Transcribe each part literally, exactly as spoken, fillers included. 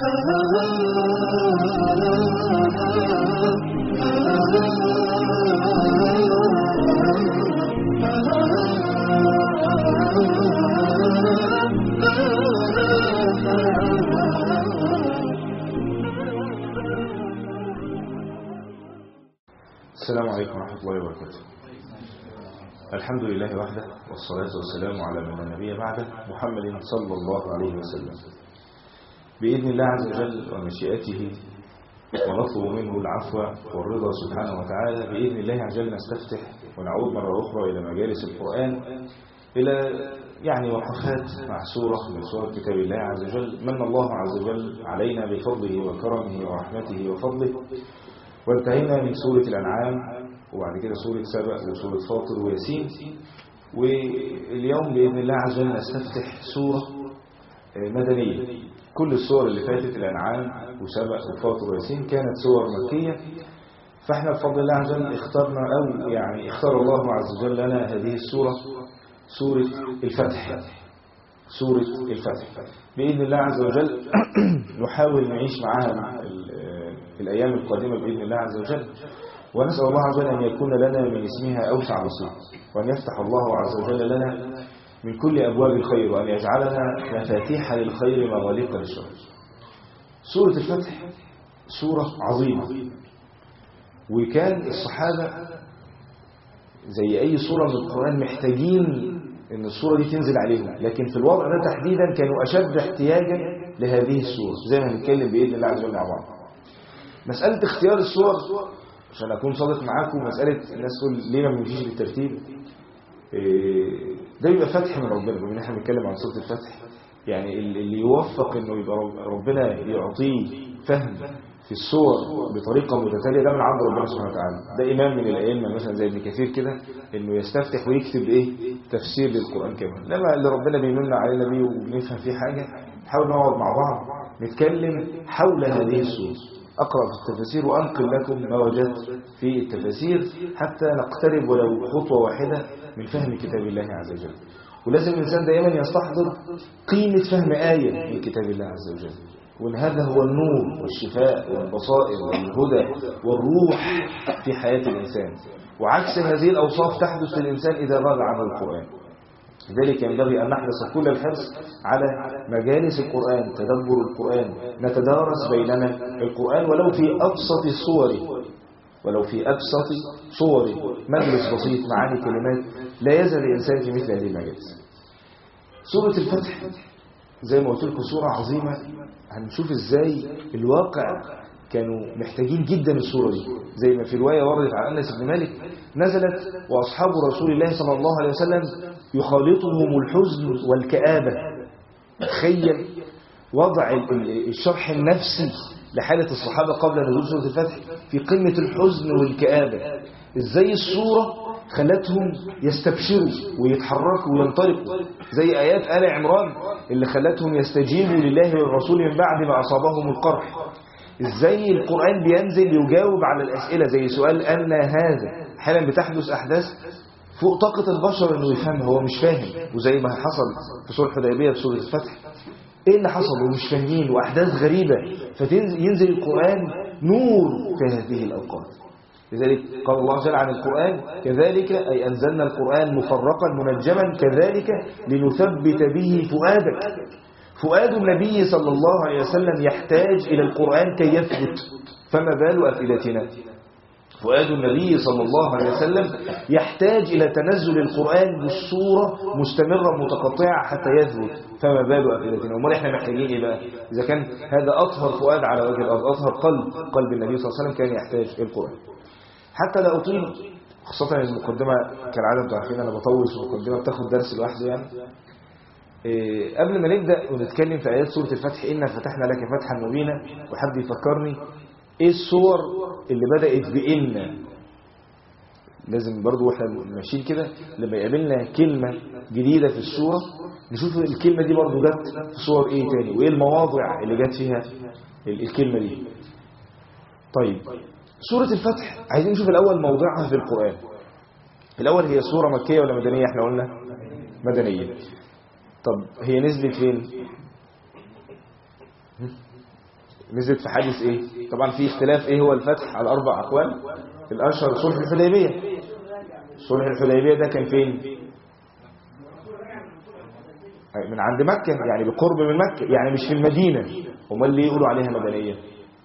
السلام عليكم ورحمة الله وبركاته. الحمد لله وحده والصلاة والسلام على من لا نبي بعده محمد صلى الله عليه وسلم. بإذن الله عز وجل ومشيئته ونطلب منه العفو والرضا سبحانه وتعالى، بإذن الله عز وجل نستفتح ونعود مرة أخرى إلى مجالس القرآن، إلى يعني وقفات مع سورة من سور كتاب الله عز وجل. من الله عز وجل علينا بفضله وكرمه ورحمته وفضله، وانتهينا من سورة الأنعام وبعد كده سورة سبأ وسورة فاطر وياسين، واليوم بإذن الله عز وجل نستفتح سورة مدنية. كل السور اللي فاتت الأنعام وسبأ وفاطر وياسين كانت سور مكية، فاحنا بفضل الله عز وجل اخترنا أو يعني اختار الله عز وجل لنا هذه السورة، سورة الفتح. سورة الفتح بإذن الله عز وجل نحاول نعيش معها في الأيام القادمة بإذن الله عز وجل، ونسأل الله عز وجل أن يكون لنا من اسمها أوسع نصيب، وأن يفتح الله عز وجل لنا من كل أبواب الخير، وأن يجعلنا مفاتيح للخير مغاليق للشر. سورة الفتح سورة عظيمة، وكان الصحابة زي أي سورة من القرآن محتاجين أن السورة دي تنزل عليهم، لكن في الوضع ده تحديدا كانوا أشد احتياجا لهذه السورة، زي ما هنتكلم بإذن الله عز وجل مع بعض. مسألة اختيار السور عشان أكون صادق معاكم، مسألة الناس تقول ليه ما بنمشيش بالترتيب، ده يبقى فتح من ربنا. بما ان احنا بنتكلم عن سورة الفتح، يعني اللي يوفق انه يبقى ربنا يعطيه فهم في السور بطريقة متتالية، ده من عند ربنا سبحانه وتعالى. ده إمام من الأئمة مثلا زي ابن كثير كده، انه يستفتح ويكتب ايه تفسير للقرآن كمان. لما اللي ربنا بيمن علينا بيه وبنفهم فيه حاجة، نحاول نقعد مع بعض نتكلم حول هذه السور، أقرأ في التفاسير وأنقل لكم ما وجدت في التفاسير حتى نقترب ولو خطوة واحدة من فهم كتاب الله عز وجل. ولازم الإنسان دائما يستحضر قيمة فهم آية من كتاب الله عز وجل، وأن هذا هو النور والشفاء والبصائر والهدى والروح في حياة الإنسان، وعكس هذه الأوصاف تحدث للإنسان إذا غاب عنه القرآن. لذلك ينبغي أن نحرص كل الحرص على مجالس القرآن، تدبر القرآن، نتدارس بيننا القرآن ولو في أبسط صوره، ولو في أبسط صوره، مجلس بسيط معاني كلمات، لا يزال الإنسان في مثل هذه المجالس. سورة الفتح زي ما قلت لكم سورة عظيمة، هنشوف ازاي الواقع كانوا محتاجين جدا السورة دي، زي ما في رواية وردت عن أنس بن مالك نزلت وأصحاب رسول الله صلى الله عليه وسلم يخالطهم الحزن والكآبة. تخيل وضع الشرح النفسي لحالة الصحابة قبل نزول سورة الفتح في قمة الحزن والكآبة، ازاي السورة خلتهم يستبشروا ويتحركوا وينطلقوا، زي آيات آل عمران اللي خلتهم يستجيبوا لله والرسول من بعد ما أصابهم القرح. ازاي القرآن بينزل يجاوب على الأسئلة، زي سؤال أن هذا، حالا بتحدث أحداث فوق طاقة البشر انه يفهمها، هو مش فاهم، وزي ما حصل في صلح الحديبية في سورة الفتح، ايه اللي حصل ومش فاهمين واحداث غريبة، فينزل القرآن نور في هذه الأوقات. لذلك قال الله جل عن القرآن كذلك أي أنزلنا القرآن مفرقا منجما كذلك لنثبت به فؤادك. فؤاد النبي صلى الله عليه وسلم يحتاج إلى القرآن كي يثبت، فما بال أفئدتنا. فؤاد النبي صلى الله عليه وسلم يحتاج إلى تنزل القرآن بالصورة مستمرة متقطعة حتى يثبت، فما بال أفئدتنا. وما احنا محتاجين إيه بقى؟ إذا كان هذا أطهر فؤاد على وجه الأرض، أطهر قلب قلب النبي صلى الله عليه وسلم كان يحتاج القرآن. حتى لا أطيل، خاصة المقدمة كالعادة انتوا عارفين أنا بطول في المقدمة، بتاخد درس لوحده يعني. إيه قبل ما نبدأ ونتكلم في آيات سورة الفتح، إنا فتحنا لك فتحا مبينا، وحد يفكرني إيه الصور اللي بدأت بإن. لازم برضو واحنا ماشيين كده لما يقابلنا كلمة جديدة في السورة نشوف الكلمة دي برضو جت في صور إيه تاني، وإيه المواضع اللي جت فيها الكلمة دي. طيب سورة الفتح عايزين نشوف الأول موضعها في القرآن. الأول هي سورة مكية ولا مدنية؟ احنا قلنا مدنية. طب هي نزلت فين؟ نزلت في حادث ايه؟ طبعا في اختلاف ايه هو الفتح على اربع اقوال. الاشهر صلح الحديبيه. صلح الحديبيه ده كان فين؟ من عند مكه، يعني بقرب من مكه، يعني مش في المدينه. امال ليه يقولوا عليها مدنيه؟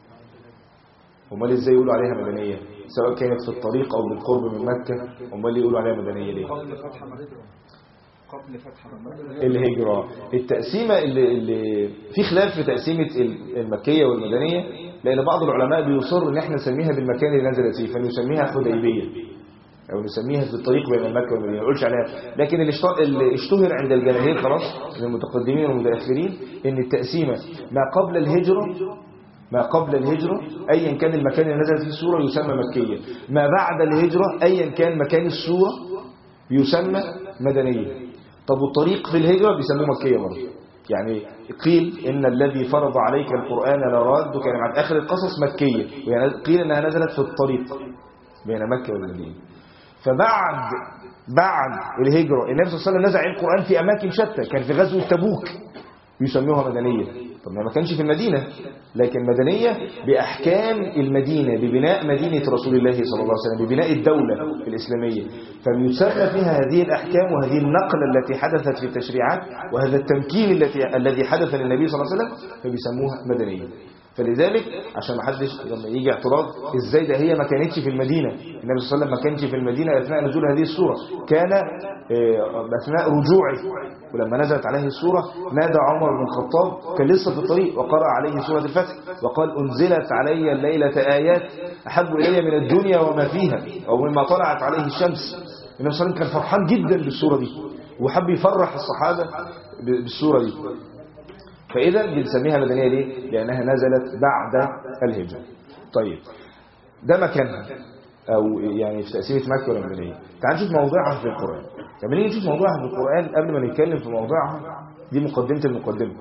امال ازاي يقولوا عليها مدنيه سواء كانت في الطريق او بالقرب من مكه؟ امال ليه يقولوا عليها مدنيه ليه؟ قبل فتح مكه قبل فتح مكه الهجرة. التقسيمة اللي, اللي في خلاف في تقسيمة المكية والمدنية، لأن بعض العلماء بيصر ان احنا نسميها بالمكان اللي نزلت فيه، فنسميها حديبية او نسميها في الطريق بين مكة والمدينة، ما نقولش عليها. لكن اللي اشتهر عند الجماهير خلاص من المتقدمين والمتأخرين ان التقسيمة ما قبل الهجرة ما قبل الهجرة أيا كان المكان اللي نزلت فيه السورة يسمى مكية، ما بعد الهجرة أيا كان مكان السورة يسمى مدنية. طب والطريق في الهجرة بيسموه مكية برضه. يعني قيل إن الذي فرض عليك القرآن لراد كان عن آخر القصص مكية، يعني قيل إنها نزلت في الطريق بين مكة والمدينة. فبعد بعد الهجرة النبي صلى الله عليه وسلم نزل القرآن في أماكن شتى، كان في غزوة تبوك بيسموها مدنية. طب ما كانش في المدينة، لكن مدنية بأحكام المدينة، ببناء مدينة رسول الله صلى الله عليه وسلم، ببناء الدولة الإسلامية، فبيسمى فيها هذه الأحكام وهذه النقلة التي حدثت في التشريعات وهذا التمكين التي الذي حدث للنبي صلى الله عليه وسلم، فبيسموها مدنية. فلذلك عشان ما حدش لما يجي اعتراض ازاي ده هي ما كانتش في المدينة، النبي صلى الله عليه وسلم ما كانش في المدينة اثناء نزول هذه السورة، كان اثناء رجوعه، ولما نزلت عليه السورة نادى عمر بن الخطاب كان لسه في الطريق وقرأ عليه سورة الفتح وقال انزلت علي الليلة آيات احب الي من الدنيا وما فيها او مما طلعت عليه الشمس. النبي صلى الله عليه وسلم كان فرحان جدا بالسورة دي وحب يفرح الصحابة بالسورة دي. فإذا بنسميها مدنية ليه؟ لأنها نزلت بعد الهجرة. طيب ده مكانها أو يعني في تقسيمة مكة ولا مدنية. تعال نشوف موضوعها في القرآن. لما نيجي نشوف موضوعها في القرآن قبل ما نتكلم في موضوعها، دي مقدمة المقدمة،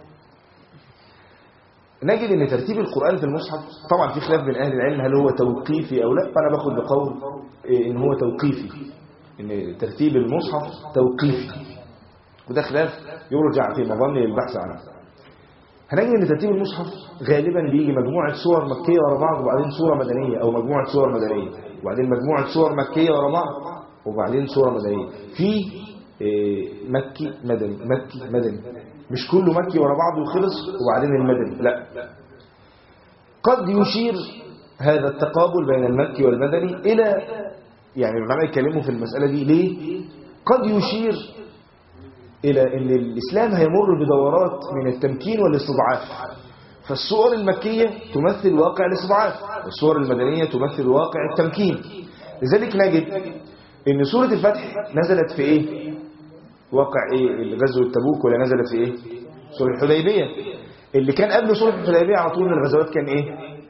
نجد ان ترتيب القرآن في المصحف طبعا في خلاف بين أهل العلم هل هو توقيفي أو لا، فأنا باخد بقول إن هو توقيفي، إن ترتيب المصحف توقيفي، وده خلاف يرجع في مظنة البحث عنه. هنجد ان ترتيب المصحف غالبا بيجي مجموعة سور مكية ورا بعض وبعدين سورة مدنية، او مجموعة سور مدنية وبعدين مجموعة سور مكية ورا بعض وبعدين سورة مدنية. في مكي مدني مكي مدني، مش كله مكي ورا بعض وخلص وبعدين المدني، لا. قد يشير هذا التقابل بين المكي والمدني الى، يعني العلماء يتكلموا في المسألة دي ليه، قد يشير إلى أن الإسلام هيمر بدورات من التمكين والاستضعاف، فالصور المكية تمثل واقع الاستضعاف والصور المدنية تمثل واقع التمكين. لذلك نجد أن سورة الفتح نزلت في إيه؟ واقع إيه؟ غزوة تبوك، ولا نزلت في إيه؟ سورة الحديبية. اللي كان قبل سورة الحديبية على طول من الغزوات كان إيه؟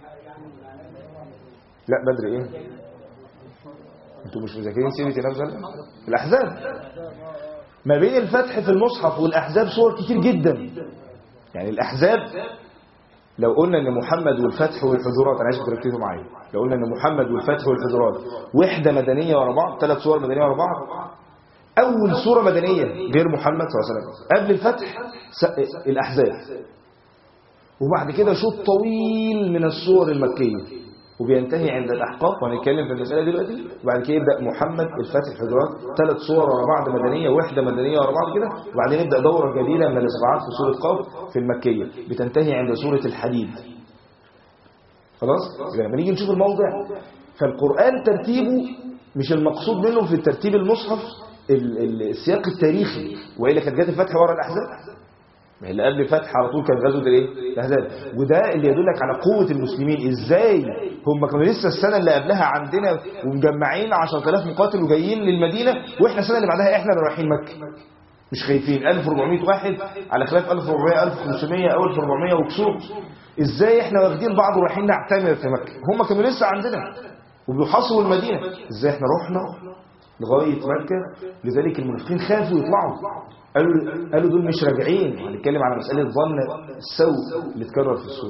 لا بدر إيه؟ أنتوا مش مذاكرين سيرة النبي صلى الله عليه وسلم؟ الأحزاب. ما بين الفتح في المصحف والأحزاب صور كتير جدا. يعني الأحزاب لو قلنا أن محمد والفتح والحجرات، أنا عايز تركزوا معايا، لو قلنا أن محمد والفتح والحجرات وحدة مدنية ورا بعض، ثلاث صور مدنية ورا بعض، أول صورة مدنية غير محمد صلى الله عليه وسلم قبل الفتح الأحزاب، وبعد كده شوط طويل من الصور المكية وبينتهي عند الأحقاف، وهنتكلم في المسألة دلوقتي. وبعد كده يبدأ محمد الفتح الحجرات، ثلاث صور ورا بعض مدنية وحدة مدنية ورا بعض كده، وبعدين يبدأ دورة جديدة من الإصبعات في سورة قاف في المكية بتنتهي عند سورة الحديد. خلاص؟ لما نيجي نشوف الموضع، فالقرآن ترتيبه مش المقصود منه في الترتيب المصحف السياق التاريخي، وإلا كانت جات الفتح ورا الأحزاب، اللي قبل الفتح على طول كان غزوة الايه؟ الاحزاب. وده اللي يدلك على قوة المسلمين، ازاي هم كانوا لسه السنة اللي قبلها عندنا ومجمعين عشرة آلاف مقاتل وجايين للمدينة، واحنا السنة اللي بعدها احنا اللي رايحين مكة مش خايفين، ألف وأربعمائة واحد على خلاف ألف وأربعمائة ألف وخمسمائة أو ألف وأربعمائة وكسور، ازاي احنا واخدين بعض ورايحين نعتمر في مكة، هم كانوا لسه عندنا وبيحاصروا المدينة، ازاي احنا رحنا لغاية مكة. لذلك المنافقين خافوا يطلعوا، قالوا قالوا دول مش راجعين. هنتكلم على مسألة ظن السوء اللي اتكرر في السورة.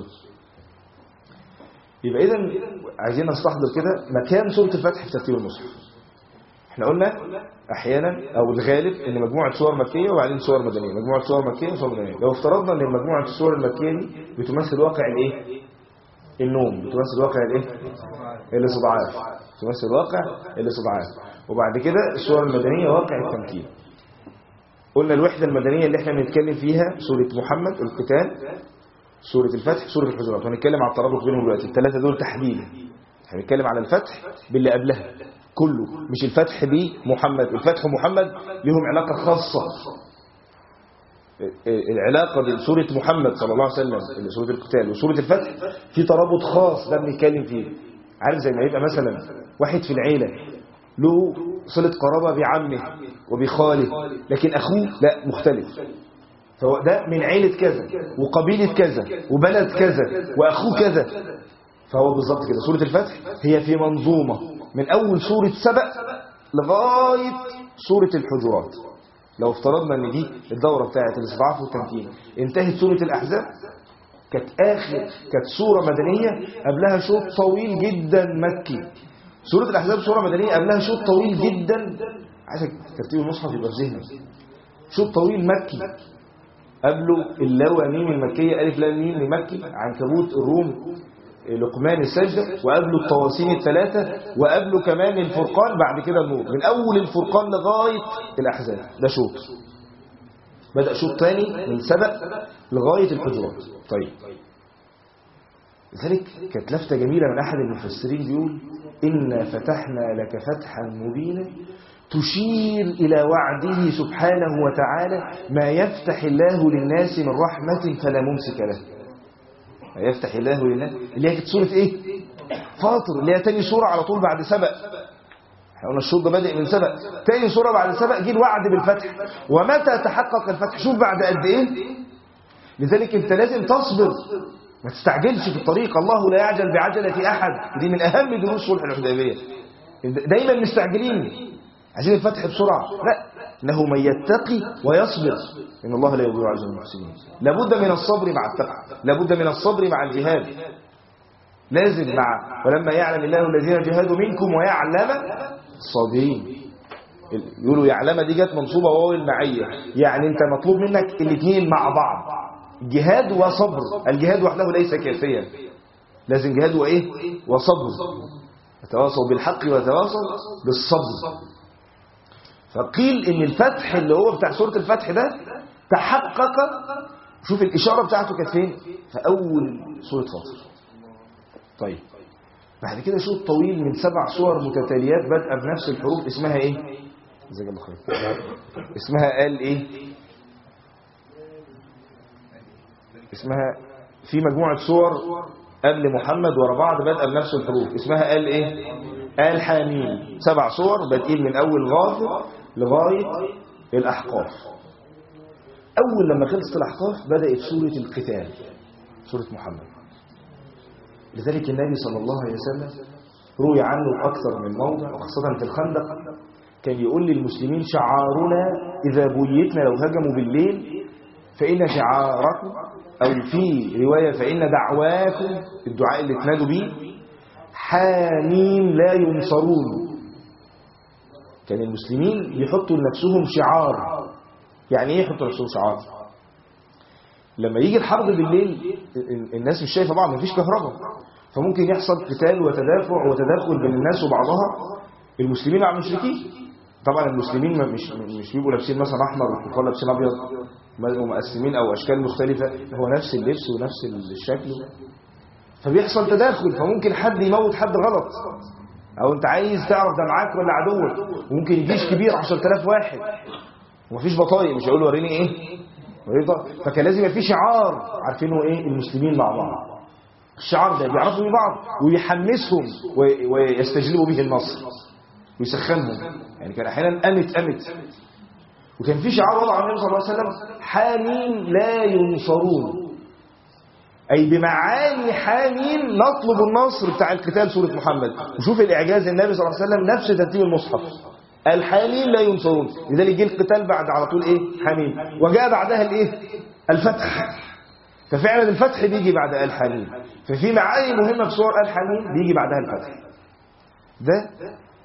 يبقى إذن عايزين نستحضر كده مكان سورة الفتح في ترتيب المصحف. احنا قلنا احيانا او الغالب ان مجموعه سور مكيه وبعدين سور مدنيه، مجموعه سور مكيه وسور مدنيه. لو افترضنا ان مجموعه السور المكيه دي بتمثل واقع الايه؟ النوم، بتمثل واقع الايه؟ الاستضعاف، بتمثل واقع الاستضعاف. وبعد كده السور المدنيه واقع التمكين. قلنا الوحده المدنيه اللي احنا بنتكلم فيها سوره محمد، القتال، سوره الفتح، سوره الحجرات، وهنتكلم على الترابط بينهم دلوقتي الثلاثه دول تحديدا. احنا بنتكلم على الفتح باللي قبلها كله، مش الفتح بمحمد. الفتح ومحمد لهم علاقة خاصة. العلاقة بين سورة محمد صلى الله عليه وسلم سورة القتال وسورة الفتح في ترابط خاص ده بنتكلم فيه. عارف زي ما يبقى مثلا واحد في العيلة له صلة قرابة بعمه وبخاله، لكن أخوه لا مختلف، فهو ده من عيلة كذا وقبيلة كذا وبلد كذا وأخوه كذا. فهو بالظبط كده سورة الفتح هي في منظومة من أول سورة سبأ لغاية سورة الحجرات. لو افترضنا أن دي الدورة بتاعت الاستضعاف والتمكين، انتهت سورة الأحزاب، كانت آخر كانت سورة مدنية قبلها شوط طويل جدا مكي. سورة الأحزاب سورة مدنية قبلها شوط طويل جدا، عايزك ترتيب المصحف يبقى في ذهنك. شوط طويل مكي قبله اللوى ميم المكية ألف لام ميم المكي، عنكبوت الروم لقمان السجدة، وقبله الطواسين الثلاثة، وقبله كمان الفرقان، بعد كده النور. من أول الفرقان لغاية الأحزاب ده شوط. بدأ شوط تاني من سبأ لغاية الحجرات. طيب لذلك كانت لفتة جميلة من أحد المفسرين بيقول إنا فتحنا لك فتحا مبينا تشير إلى وعده سبحانه وتعالى ما يفتح الله للناس من رحمة فلا ممسك له. يفتح الله لله اللي هي كانت سورة ايه؟ فاطر، اللي هي تاني سورة على طول بعد سبأ. احنا قلنا الشوط ده بادئ من سبأ، تاني سورة بعد سبأ جه الوعد بالفتح. ومتى تحقق الفتح؟ شوف بعد قد ايه. لذلك انت لازم تصبر، ما تستعجلش في الطريق. الله لا يعجل بعجلة احد، دي من اهم دروس صلح الحديبية. دايما مستعجلين عايزين الفتح بسرعة، لا، انه من يتقي ويصبر ان الله لا يضيع اجر المحسنين. لابد من الصبر مع التقوى، لابد من الصبر مع الجهاد، لازم مع ولما يعلم الله الذين جاهدوا منكم ويعلم الصابرين. يقولوا يعلم دي جت منصوبه واو المعيه، يعني انت مطلوب منك الاثنين مع بعض، جهاد وصبر. الجهاد وحده ليس كافيا، لازم جهاد وايه وصبر، يتواصوا بالحق ويتواصوا بالصبر. فقيل ان الفتح اللي هو بتاع سورة الفتح ده تحقق. شوف الاشارة بتاعته كانت فين؟ في اول سورة فاطر. طيب بعد كده شوط طويل من سبع صور متتاليات بادئه بنفس الحروف، اسمها ايه؟ جزاك الله خير. اسمها قال ايه؟ اسمها في مجموعة صور قبل محمد ورا بعض بادئه بنفس الحروف، اسمها قال ايه؟ قال حاميم. سبع صور بادئين من اول غافر لغاية الأحقاف. أول لما خلصت الأحقاف بدأت سورة القتال، سورة محمد. لذلك النبي صلى الله عليه وسلم روي عنه أكثر من موضع، وخاصة في الخندق كان يقول للمسلمين شعارنا إذا بيتنا لو هجموا بالليل فإن شعاركم، أو في رواية فإن دعواكم، الدعاء اللي تنادوا بيه، حاميم لا ينصرون. كان المسلمين يحطوا لنفسهم شعار. يعني ايه يحطوا لنفسهم شعار؟ لما يجي الحرب بالليل الناس مش شايفه بعض، مفيش كهرباء، فممكن يحصل قتال وتدافع وتداخل بين الناس وبعضها. المسلمين مع المشركين، طبعا المسلمين مش مش بيبقوا لابسين مثلا احمر والكفار لابسين ابيض ومقسمين او اشكال مختلفه، هو نفس اللبس ونفس الشكل، فبيحصل تداخل. فممكن حد يموت حد غلط، او انت عايز تعرف ده معاك ولا عدوك، وممكن جيش كبير عشرة آلاف واحد ومفيش بطايق، مش هيقولوا وريني ايه وريني. فكان لازم يبقى في شعار عارفينه ايه المسلمين مع بعض. الشعار ده بيعرفوا بيه بعض ويحمسهم ويستجلبوا به النصر ويسخنهم. يعني كان احيانا امت امت وكان في شعار وضعه النبي صلى الله عليه وسلم حامين لا ينصرون، أي بمعاني حامين نطلب النصر بتاع القتال سورة محمد. وشوف الإعجاز النبي صلى الله عليه وسلم نفس ترتيب المصحف، الحامين لا ينصرون، لذلك جه القتال بعد على طول إيه حامين، وجاء بعدها الإيه الفتح. ففعلا الفتح بيجي بعد الحامين، ففي معاني مهمة في سورة الحامين بيجي بعدها الفتح. ده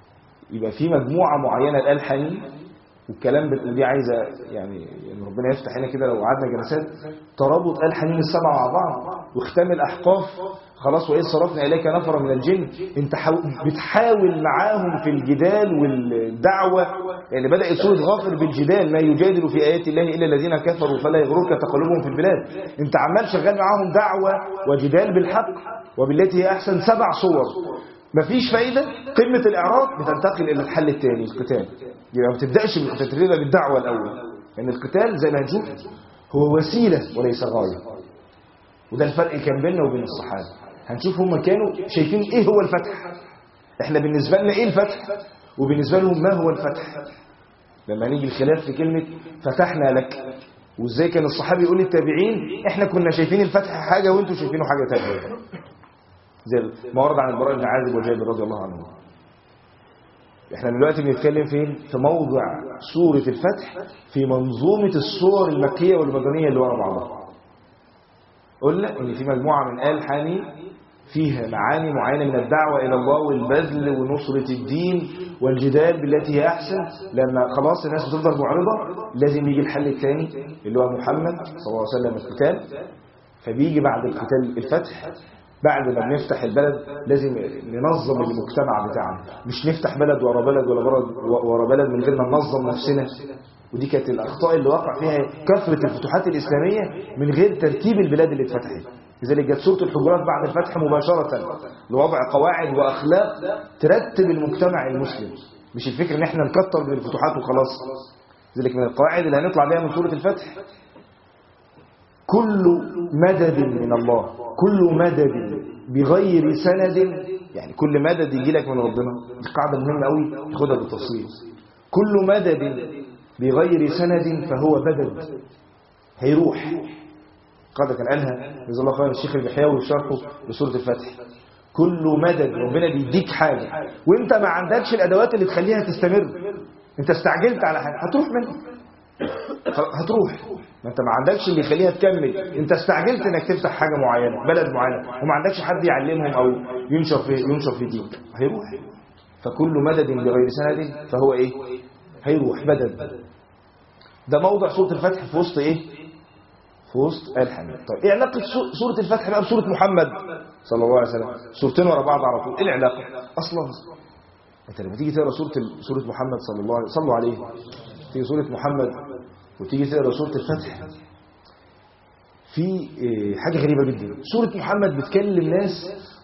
يبقى في مجموعة معينة الآل حنين، والكلام دي عايزة يعني يعني ربنا يفتح هنا كده لو قعدنا جلسات ترابط آل حنين السبعة مع بعض، واختام الأحقاف خلاص وإذ صرفنا إليك نفرا من الجن. انت بتحاول معاهم في الجدال والدعوة، يعني بدأت سورة غافر بالجدال، ما يجادل في آيات الله إلا الذين كفروا فلا يغررك تقلبهم في البلاد. انت عمال شغال معاهم دعوة وجدال بالحق وبالتي هي أحسن، سبع صور مفيش فايدة. قمة الإعراض بتنتقل إلى الحل الثاني، القتال. يعني ما بتبدأش بالقتال، تبدأ بالدعوة الأول، لأن يعني القتال زي ما هنشوف هو وسيلة وليس غاية. وده الفرق كان بيننا وبين الصحابة. هنشوف هم كانوا شايفين إيه هو الفتح، إحنا بالنسبة لنا إيه الفتح، وبالنسبة لهم ما هو الفتح. لما نيجي الخلاف في كلمة فتحنا لك، وإزاي كان الصحابي يقول للتابعين إحنا كنا شايفين الفتح حاجة وإنتوا شايفينه حاجة تانية، زي ما ورد عن البراء بن عازب وجابر رضي الله عنه. احنا دلوقتي بنتكلم فين؟ في موضع سورة الفتح في منظومة السور المكية والمدنية اللي ورا بعضها. قلنا ان في مجموعة من آل حنين فيها معاني معينة من الدعوة إلى الله والبذل ونصرة الدين والجدال بالتي هي أحسن. لما خلاص الناس بتفضل معرضة لازم يجي الحل الثاني اللي هو محمد صلى الله عليه وسلم، القتال. فبيجي بعد القتال الفتح. بعد ما بنفتح البلد لازم ننظم المجتمع بتاعنا، مش نفتح بلد ورا بلد ولا بلد ورا بلد من غير ما ننظم نفسنا. ودي كانت الأخطاء اللي وقع فيها كثرة الفتوحات الإسلامية من غير ترتيب البلاد اللي اتفتحت. لذلك جت سورة الحجرات بعد الفتح مباشرة لوضع قواعد وأخلاق ترتب المجتمع المسلم، مش الفكرة ان احنا نكتر من الفتوحات وخلاص. لذلك من القواعد اللي هنطلع بها من سورة الفتح كل مدد من الله، كل مدد بغير سند، يعني كل مدد يجي لك من ربنا. دي قاعدة مهمة قوي خدها بالتفصيل. كل مدد بغير سند فهو بدد، هيروح. قاعدة كان قالها جزاه الله خير الشيخ البحيوي في شرحه لسورة الفتح. كل مدد ربنا بيديك حاجة وانت ما عندكش الأدوات اللي تخليها تستمر، انت استعجلت على حاجة هتروح منك، هتروح. ما انت ما عندكش اللي يخليها تكمل، انت استعجلت انك تفتح حاجة معينة بلد معينة وما عندكش حد يعلمهم او ينشر في ينشر في دين، هيروح. فكل مدد بغير سند فهو ايه؟ هيروح، بدد. ده موضع سورة الفتح في وسط ايه؟ في وسط آل حنين. طيب ايه علاقة سورة الفتح بقى بسورة محمد صلى الله عليه وسلم؟ سورتين ورا بعض على طول، ايه العلاقة اصلا؟ انت لما تيجي تقرا سورة سورة محمد صلى الله عليه وسلم، صلوا عليه، تيجي سورة محمد وتيجي تقرا سورة الفتح، في حاجة غريبة جدا. سورة محمد بتكلم ناس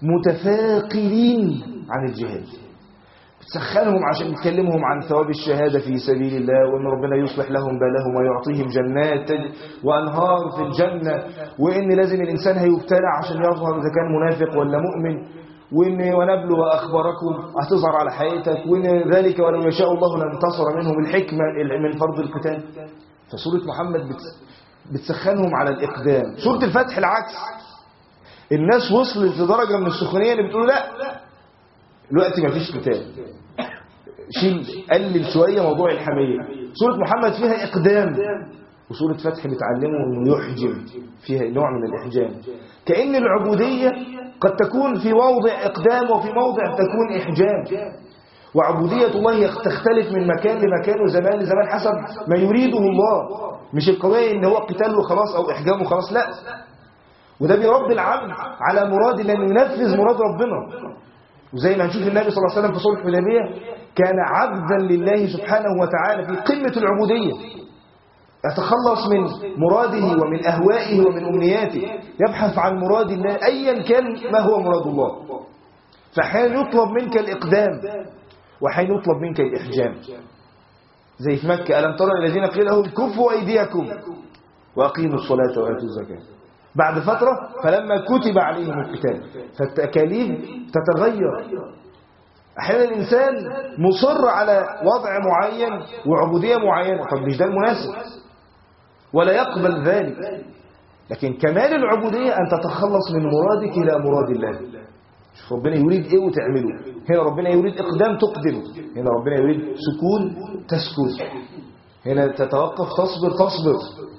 متفاقلين عن الجهاد، بتسخنهم عشان تكلمهم عن ثواب الشهادة في سبيل الله، وأن ربنا يصلح لهم بالهم ويعطيهم جنات وأنهار في الجنة، وأن لازم الإنسان هيبتلع عشان يظهر إذا كان منافق ولا مؤمن، وإن ونبلو أخباركم هتظهر على حقيقتك، وإن ذلك ولو يشاء الله لانتصر منهم، الحكمة من فرض القتال. فسورة محمد بتسخنهم على الإقدام. سورة الفتح العكس، الناس وصلت لدرجة من السخونية اللي بتقول لا دلوقتي ما فيش قتال، شيل قلل شوية موضوع الحمية. سورة محمد فيها إقدام، وسورة فتح بتعلمه أنه يحجم، فيها نوع من الإحجام. كأن العبودية قد تكون في موضع إقدام وفي موضع تكون إحجام. وعبودية الله تختلف من مكان لمكان وزمان لزمان حسب ما يريده الله، مش القضية إن هو قتال وخلاص أو إحجام وخلاص، لا. وده بيربي العبد على مراد الله، أنه ينفذ مراد ربنا. وزي ما هنشوف النبي صلى الله عليه وسلم في صلح الحديبية كان عبدا لله سبحانه وتعالى في قمة العبودية، يتخلص من مراده ومن أهوائه ومن أمنياته، يبحث عن مراد الله أيا كان ما هو مراد الله. فحين يطلب منك الإقدام وحين يطلب منك الإحجام، زي في مكة ألم ترى الذين قيل لهم كفوا أيديكم وأقيموا الصلاة وآتوا الزكاة. بعد فترة فلما كتب عليهم القتال، فالتكاليف تتغير. أحيانا الإنسان مصر على وضع معين وعبودية معينة، طب مش ده المناسب ولا يقبل ذلك. لكن كمال العبودية أن تتخلص من مرادك إلى مراد الله. شوف ربنا يريد إيه وتعمله. هنا ربنا يريد إقدام تقدم، هنا ربنا يريد سكون تسكت، هنا تتوقف تصبر تصبر.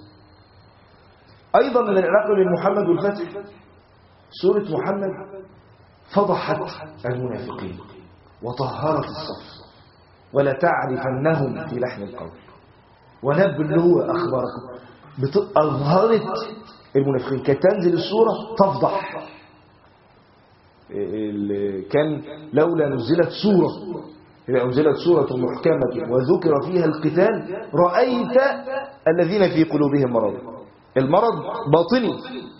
أيضا من العلاقة بين محمد والفتح، سورة محمد فضحت المنافقين وطهرت الصف. ولا تعرفنهم في لحن القول ونبلو أخباركم. أظهرت المنافقين. كانت تنزل السورة تفضح. كان لولا نزلت سورة، إذا أنزلت سورة محكمة وذكر فيها القتال رأيت الذين في قلوبهم مرض. المرض باطني،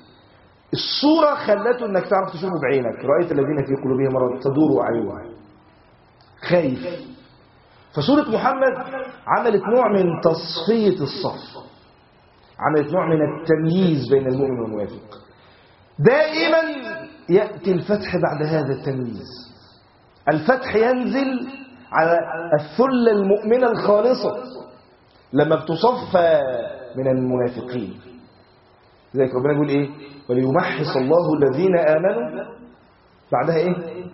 السورة خلته أنك تعرف تشوفه بعينك. رأيت الذين في قلوبهم مرض تدور أعينهم، خايف. فسورة محمد عملت نوع من تصفية الصف، عملت نوع من التمييز بين المؤمن والمنافق. دائما يأتي الفتح بعد هذا التمييز. الفتح ينزل على الثلة المؤمنة الخالصة لما بتصفى من المنافقين. لذلك ربنا يقول ايه؟ وليمحص الله الذين آمنوا، بعدها ايه؟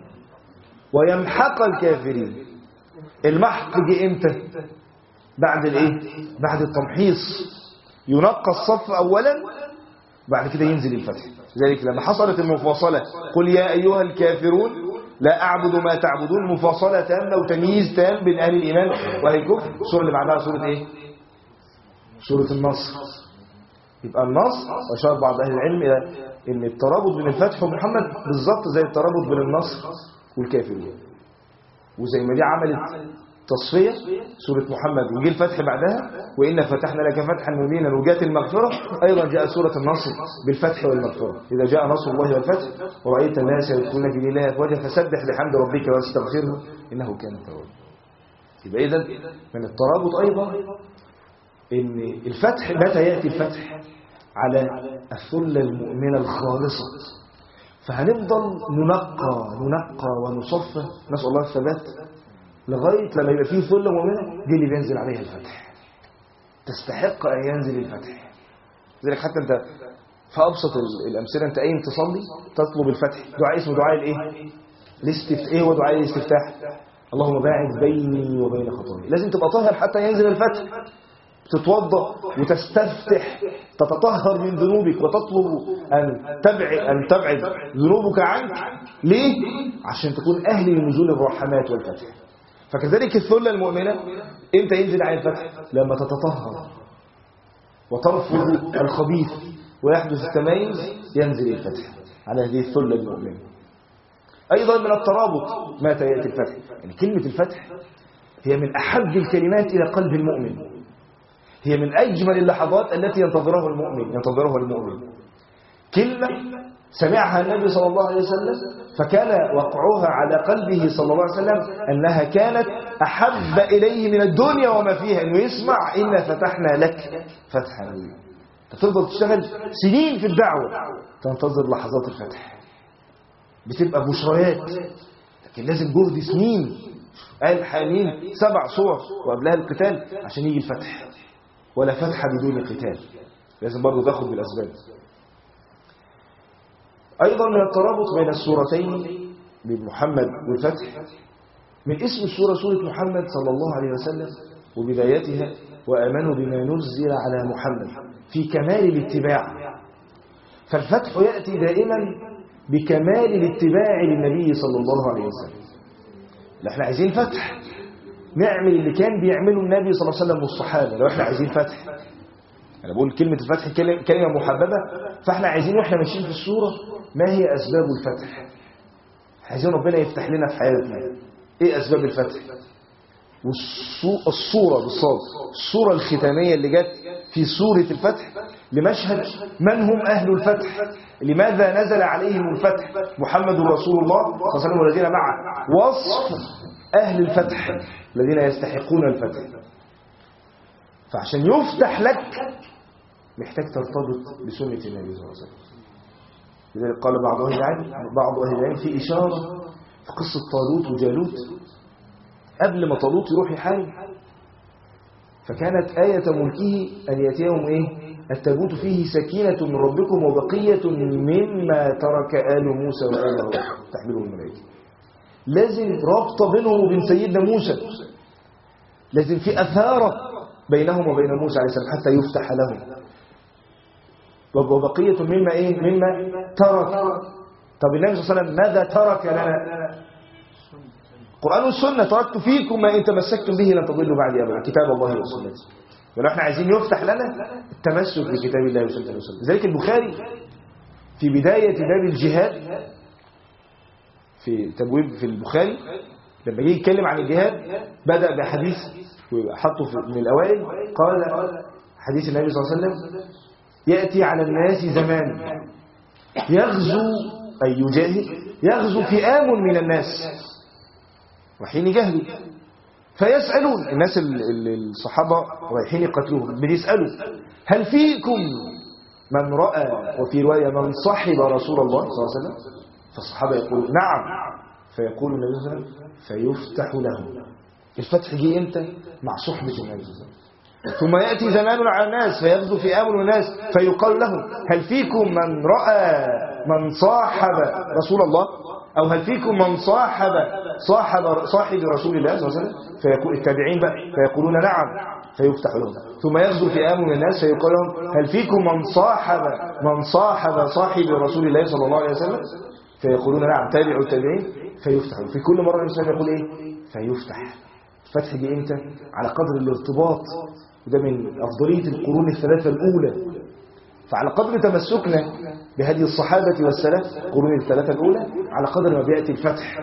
ويمحق الكافرين. المحق جه امتى؟ بعد الايه؟ بعد التمحيص. ينقى الصف اولا، بعد كده ينزل الفتح. لذلك لما حصلت المفاصلة قل يا ايها الكافرون لا اعبد ما تعبدون، مفاصلة تامة وتمييز تام بين اهل الايمان واهل الكفر. السورة اللي بعدها سورة ايه؟ سورة النصر. يبقى النصر اشار بعض اهل العلم الى ان الترابط بين الفتح ومحمد بالظبط زي الترابط بين النصر والكافرين. وزي ما دي عملت تصفية سورة محمد وجي الفتح بعدها وإن فتحنا لك فتحا مبينا وجاءت المغفرة، أيضا جاء سورة النصر بالفتح والمغفرة. إذا جاء نصر الله والفتح ورأيت الناس يدخلون في دين الله أفواجا فسبح بحمد ربك واستغفره إنه كان توابا. يبقى إذن من الترابط أيضا إن الفتح متى يأتي الفتح؟ على الثلة المؤمنة الخالصة. فهنفضل ننقى ننقى ونصفى، نسأل الله الثبات، لغاية لما يبقى فيه ثلة مؤمنة دي اللي بينزل عليها الفتح، تستحق أن ينزل الفتح. لذلك حتى أنت في أبسط الأمثلة أنت قايم تصلي تطلب الفتح، دعاء اسمه دعاء الإيه؟ الاستفتاح. إيه هو دعاء الاستفتاح؟ اللهم باعد بيني وبين خطاياي. لازم تبقى طاهر حتى ينزل الفتح. تتوضأ وتستفتح، تتطهر من ذنوبك وتطلب أن تبعد, أن تبعد ذنوبك عنك. ليه؟ عشان تكون أهل لنزول الرحمات والفتح. فكذلك الثلة المؤمنة إمتى ينزل على الفتح؟ لما تتطهر وترفض الخبيث ويحدث التميز ينزل الفتح على هذه الثلة المؤمنة. أيضا من الترابط متى يأتي الفتح؟ يعني كلمة الفتح هي من أحب الكلمات إلى قلب المؤمن، هي من أجمل اللحظات التي ينتظرها المؤمن ينتظرها المؤمن. كلمة سمعها النبي صلى الله عليه وسلم فكان وقعها على قلبه صلى الله عليه وسلم أنها كانت أحب إليه من الدنيا وما فيها، أنه يسمع إنا فتحنا لك فتحا مبينا. تفضل تشتغل سنين في الدعوة تنتظر لحظات الفتح، بتبقى بشريات، لكن لازم جهد سنين. قال حامين سبع صور وقبلها القتال عشان يجي الفتح، ولا فتح بدون قتال. لازم برضو تاخد بالأسباب. أيضا من الترابط بين السورتين بين محمد والفتح من اسم السورة سورة محمد صلى الله عليه وسلم وبدايتها وآمنوا بما نزل على محمد في كمال الاتباع. فالفتح يأتي دائما بكمال الاتباع للنبي صلى الله عليه وسلم. احنا عايزين فتح نعمل اللي كان بيعمله النبي صلى الله عليه وسلم والصحابة. لو احنا عايزين فتح، أنا بقول كلمة الفتح كلمة محببة، فاحنا عايزين واحنا ماشيين في السورة ما هي أسباب الفتح؟ عايزين ربنا يفتح لنا في حياتنا. ايه أسباب الفتح؟ والصورة بالصوت الصورة الختامية اللي جت في سورة الفتح لمشهد من هم أهل الفتح، لماذا نزل عليهم الفتح، محمد رسول الله صلى الله عليه وسلم والذين معه، وصف أهل الفتح الذين يستحقون الفتح. فعشان يفتح لك محتاج ترتبط بسنة النبي صلى الله عليه وسلم. لذلك قال بعض أهل العلم بعض أهل العلم في إشارة في قصة طالوت وجالوت قبل ما طالوت يروح يحارب، فكانت آية ملكه أن يأتيهم إيه؟ التابوت فيه سكينة من ربكم وبقية مما ترك آل موسى وآل هارون تحمله الملائكة. لازم رابطة بينهم وبين سيدنا موسى، لازم في أثارة بينهم وبين موسى عليه السلام حتى يفتح لهم. وبقية مما إيه؟ مما ترك. طب النبي صلى الله عليه وسلم ماذا ترك لنا؟ القرآن والسنة تركت فيكم ما إن تمسكتم به لن تضلوا بعد أبدا، كتاب الله وسنته. ولو احنا عايزين يفتح لنا التمسك بكتاب الله وسنة رسوله. لذلك البخاري في بداية باب الجهاد في تبويب في البخاري لما جه يتكلم عن الجهاد بدأ بحديث وحطه من الأوائل، قال حديث النبي صلى الله عليه وسلم: يأتي على الناس زمان يغزو أي يجاهد يغزو فئام من الناس رايحين يجاهدوا، فيسألون الناس الصحابة رايحين يقتلوهم، بيسألوا: هل فيكم من رأى، وفي رواية من صحب رسول الله صلى الله عليه وسلم؟ فالصحابة يقولون: نعم. فيقول النبي صلى الله عليه وسلم: فيفتح لهم. الفتح جه امتى؟ مع صحبة النبي صلى الله عليه وسلم. ثم يأتي زمان على الناس فيغزو فئام من الناس فيقال لهم: هل فيكم من رأى من صاحب رسول الله، أو هل فيكم من صاحب صاحب صاحب رسول الله صلى الله عليه وسلم؟ فيقول التابعين بقى فيقولون: نعم. فيفتح لهم. ثم يغزو فئام من الناس فيقال لهم: هل فيكم من صاحب من صاحب صاحب رسول الله صلى الله عليه وسلم؟ فيقولون: نعم. تابعوا التابعين فيفتح. في كل مرة الإنسان يقول إيه؟ فيفتح. فتح جه امتى؟ على قدر الارتباط، وده من أفضلية القرون الثلاثة الأولى. فعلى قدر تمسكنا بهدي الصحابة والسلف القرون الثلاثة الأولى على قدر ما بيأتي الفتح.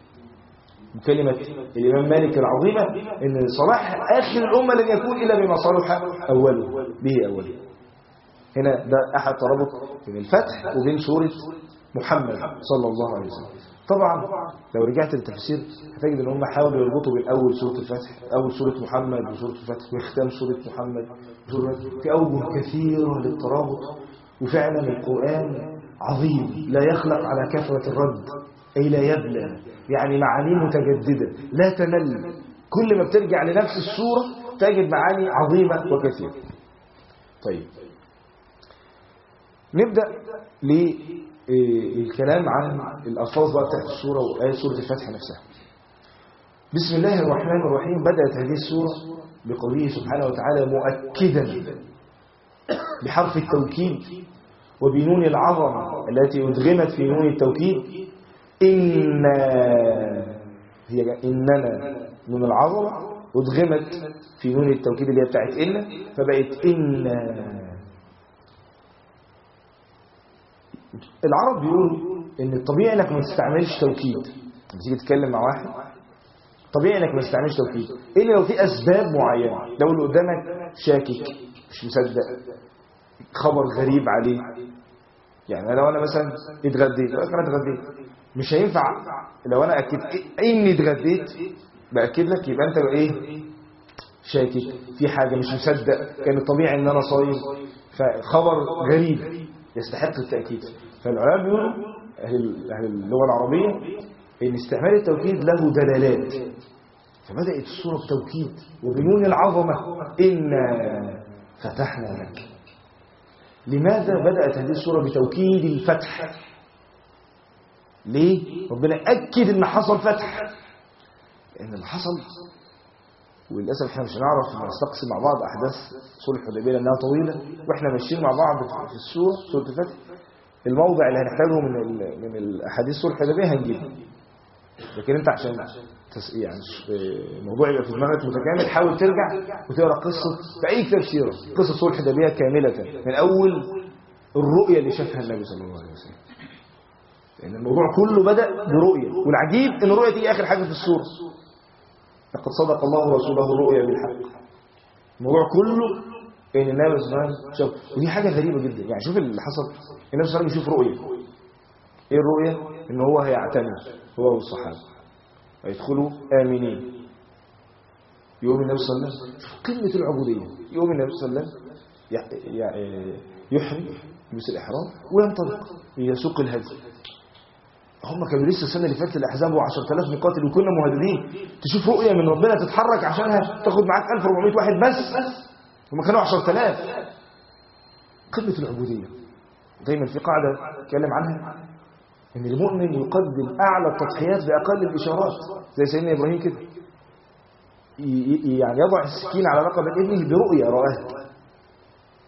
كلمة الإمام مالك العظيمة إن صلاح آخر الأمة لن يكون إلا بما صلح أوله به أوله. هنا ده أحد ترابط بين الفتح وبين سورة محمد صلى الله عليه وسلم. طبعا لو رجعت للتفسير هتجد ان هم حاولوا يربطوا بين اول سوره الفتح، اول سوره محمد وسوره الفتح، وختام سوره محمد في اوجه كثيره للترابط. وفعلا القران عظيم لا يخلق على كثره الرد، اي لا يبلى، يعني معاني متجدده لا تمل. كل ما بترجع لنفس السوره تجد معاني عظيمه وكثيره. طيب نبدا ل الكلام عن الألفاظ بقى بتاعت السورة وآية سورة الفتح نفسها. بسم الله الرحمن الرحيم. بدأت هذه السورة بقوله سبحانه وتعالى مؤكدا بحرف التوكيد وبنون العظمة التي أدغمت في نون التوكيد. إن هي إننا نون العظمة أدغمت في نون التوكيد اللي هي بتاعت إن، فبقت إن. العرب بيقولوا ان الطبيعي انك ما تستعملش توكيد. لما تيجي تتكلم مع واحد طبيعي انك ما تستعملش توكيد الا لو في اسباب معينه. لو اللي قدامك شاكك مش مصدق خبر غريب عليه، يعني لو انا مثلا اتغديت لو انا اتغديت مش هينفع لو انا اكد اني اتغديت باكد لك يبقى انت ايه شاكك في حاجه مش مصدق. كان الطبيعي ان انا صايم، فخبر غريب يستحق التأكيد. فالعلماء بيقولوا أهل اللغة العربية إن استعمال التوكيد له دلالات، فبدأت السورة بتوكيد وبنون العظمة إنا فتحنا لك. لماذا بدأت هذه السورة بتوكيد الفتح؟ ليه؟ ربنا أكد إن حصل فتح، لأن اللي حصل وللأسف احنا مش هنعرف نستقصي مع بعض أحداث صلح الحديبية لأنها طويلة وإحنا ماشيين مع بعض في السورة سورة الفتح. الموضع اللي هنحتاجه من من الأحاديث صلح الحديبية هنجيبه، لكن أنت عشان يعني الموضوع يبقى في دماغك متكامل حاول ترجع وتقرأ قصة في أي كتاب سيرة قصة صلح الحديبية كاملة من أول الرؤية اللي شافها النبي صلى الله عليه وسلم. لأن الموضوع كله بدأ برؤية، والعجيب إن الرؤية تيجي آخر حاجة في السورة. لقد صدق الله رسوله الرؤيا بالحق. الموضوع كله ان النبي صلى الله عليه وسلم شاف، ودي حاجه غريبه جدا. يعني شوف اللي حصل، النبي صلى الله عليه وسلم يشوف رؤيه. ايه الرؤيه؟ ان هو هيعتمر هو والصحابه هيدخلوا امنين. يوم النبي صلى الله عليه وسلم شوف قمه العبوديه. يوم النبي صلى الله عليه وسلم يحرم يلبس الاحرام وينطلق يسوق الهدي. هم كانوا لسه السنه اللي فاتت الاحزاب وعشرة آلاف مقاتل وكنا مهددين. تشوف رؤيه من ربنا تتحرك عشانها تاخد معاك ألف وأربعمائة واحد بس، هم كانوا عشرة آلاف. قمه العبوديه. دايما في قاعده اتكلم عنها ان المؤمن يقدم اعلى التضحيات باقل الاشارات، زي سيدنا ابراهيم كده يعني يضع السكين على رقبه ابنه برؤيه رآها.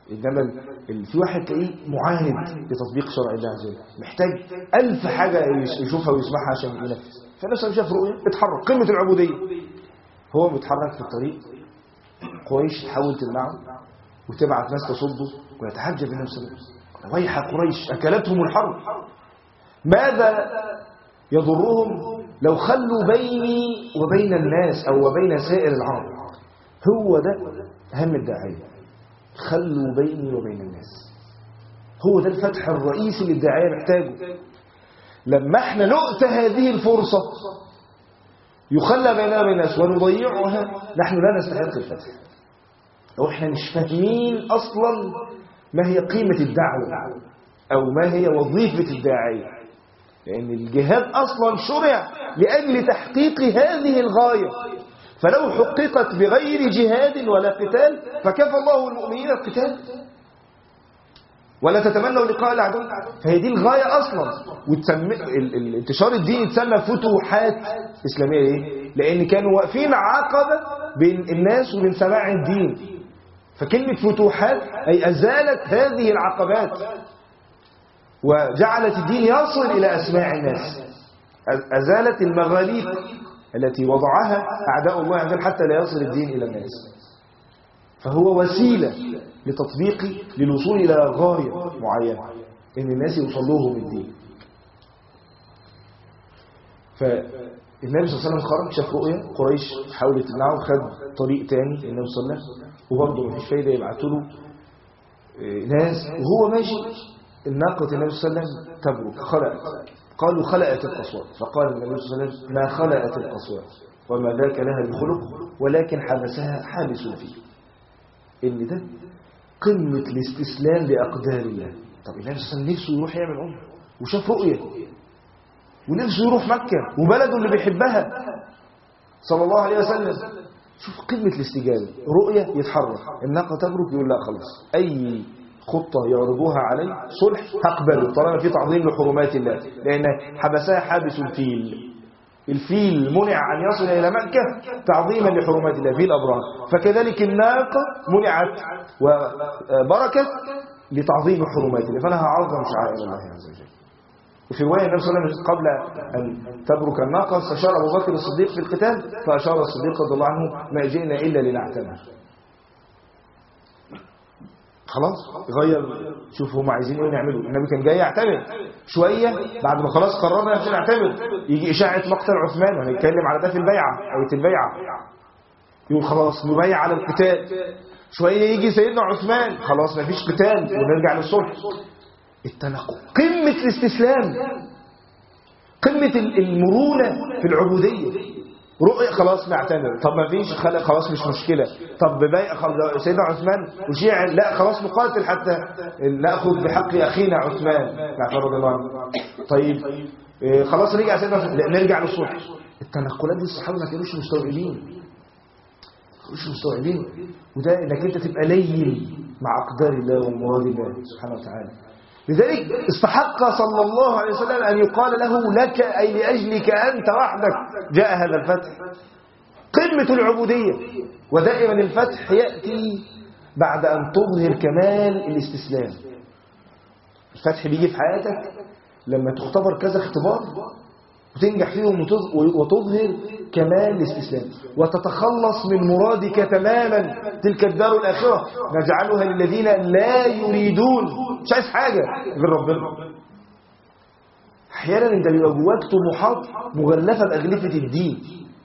إنما ال... في واحد تلاقيه معاند لتطبيق شرع الله عز وجل، محتاج ألف حاجة يشوفها ويسمعها عشان ينفذ. فالناس لما شاف رؤية اتحرك، قمة العبودية. هو بيتحرك في الطريق، قريش تحاول تمنعه وتبعت ناس تصده، ويتحجب النبي صلى الله عليه وسلم: ويح قريش أكلتهم الحرب، ماذا يضرهم لو خلوا بيني وبين الناس أو وبين سائر العرب؟ هو ده أهم الداعية، خلوا بيني وبين الناس. هو ده الفتح الرئيسي اللي الداعية محتاجه. لما احنا نؤتى هذه الفرصة يخلى بيننا وبين الناس ونضيعها، نحن لا نستحق الفتح. لو احنا مش فاهمين أصلا ما هي قيمة الدعوة أو ما هي وظيفة الداعية، لأن الجهاد أصلا شرع لأجل تحقيق هذه الغاية، فلو حققت بغير جهاد ولا قتال فكفى الله المؤمنين القتال ولا تتمنوا لقاء العدو. فهي دي الغاية أصلا. وانتشار الدين يتسمى فتوحات إسلامية. ليه؟ لأن كانوا واقفين عقبة بين الناس وبين سماع الدين. فكلمة فتوحات أي أزالت هذه العقبات وجعلت الدين يصل إلى أسماع الناس، أزالت المغاليق التي وضعها أعداء الله عز وجل حتى لا يصل الدين إلى الناس. فهو وسيلة لتطبيق للوصول إلى غاية معينة، إن الناس يوصلوهم الدين. فالنبي صلى الله عليه وسلم خرج، شاف رؤية، قريش حاولت تمنعه، خد طريق تاني النبي صلى الله عليه وسلم، وبرضه مفيش فايدة، يبعتوا له ناس. وهو ماشي الناقة النبي صلى الله عليه وسلم تبرك، خلقت، قالوا خلقت القصوات، فقال النبي صلى الله عليه وسلم: ما خلقت القصوات وما ذاك لها بخلق ولكن حبسها حابس فيه. إن ده قمة الاستسلام لأقدار الله. طب النبي صلى الله عليه وسلم نفسه يروح يعمل عمره وشاف رؤية، ونفسه يروح مكة وبلده اللي بيحبها صلى الله عليه وسلم. شوف قمة الاستجابة، رؤية يتحرك، الناقة تبرك، يقول لا خلاص، أي خطة يعرضوها عليه صلح هقبله طالما في تعظيم لحرمات الله، لأن حبسها حابس الفيل. الفيل منع أن يصل إلى مكة تعظيما لحرمات الله، فيل أبرار. فكذلك الناقة منعت وبركت لتعظيم حرمات الله، فلها عظم شعائر الله عز وجل. وفي رواية النبي صلى الله عليه وسلم قبل أن تبرك الناقة استشار أبو بكر الصديق في القتال، فأشار الصديق رضي الله عنه: ما جئنا إلا لنعتمر. خلاص غير، شوف هم عايزين ايه نعمله. النبي كان جاي يعتمر شويه، بعد ما خلاص قررنا عشان نعتمر يجي اشاعه مقتل عثمان، وهنتكلم على ده في البيعه، ايه البيعه، يقول خلاص نبيع على القتال. شويه يجي سيدنا عثمان، خلاص ما فيش قتال ونرجع للصلح. التنقل، قمه الاستسلام، قمه المرونه في العبوديه. رؤية خلاص نعتمر، طب ما فيش خلاص مش مشكلة، طب ببيع سيدنا عثمان وشيع، لا خلاص نقاتل حتى نأخذ بحق أخينا عثمان نعتبر رضي الله عنه. طيب خلاص رجع سيدنا عثمان، لا نرجع للصلح. التنقلات دي الصحابة ما كانوش مستوعبين، ما كانوش مستوعبين. وده انك انت تبقى لين مع أقدار الله ومراد الله سبحانه وتعالى. لذلك استحق صلى الله عليه وسلم أن يقال له: لك أي لأجلك أنت وحدك جاء هذا الفتح. قمة العبودية. ودائما الفتح يأتي بعد أن تظهر كمال الاستسلام. الفتح بيجي في حياتك لما تختبر كذا اختبار وتنجح فيهم وتظهر كمال الاستسلام وتتخلص من مرادك تماما. تلك الدار الآخرة نجعلها للذين لا يريدون، مش عايز حاجة غير ربنا. أحيانا انت بيبقى جواك طموحات مغلفة بأغلفة الدين،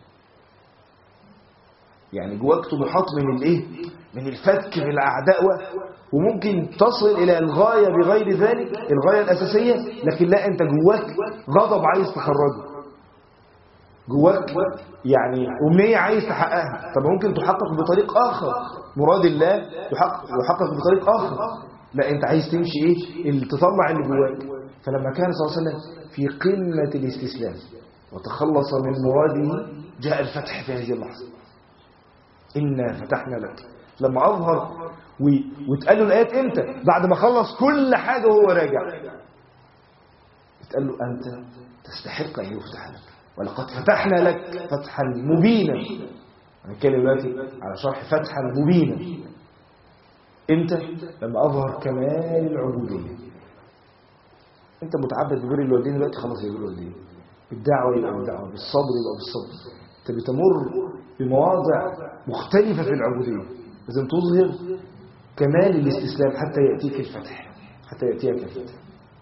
يعني جواك طموحات من الايه، من الفتك من الأعداء، وممكن تصل إلى الغاية بغير ذلك، الغاية الأساسية، لكن لا، أنت جواك غضب عايز تخرجه، جواك يعني أمنية عايز تحققها. طب ممكن تحقق بطريق آخر، مراد الله يحقق, يحقق بطريق آخر، لا أنت عايز تمشي إيه اللي تطلع اللي جواك. فلما كان صلى الله عليه وسلم في قمة الاستسلام وتخلص من مراده جاء الفتح في هذه اللحظة. إنا فتحنا لك. لما أظهر وتقال له الآيات إمتى؟ بعد ما خلص كل حاجة وهو راجع، تقال له أنت تستحق أن يفتح لك، ولقد فتحنا لك فتحا مبينا. هنتكلم دلوقتي على شرح فتحا مبينا. امتى؟ لما أظهر كمال العبودية. أنت متعبد ببر الوالدين دلوقتي، خلاص يبقى الوالدين. بالدعوة يبقى بالدعوة، بالصبر يبقى بالصبر. أنت بتمر بمواضع مختلفة في العبودية، لازم تظهر كمال الاستسلام حتى يأتيك الفتح، حتى يأتيك الفتح.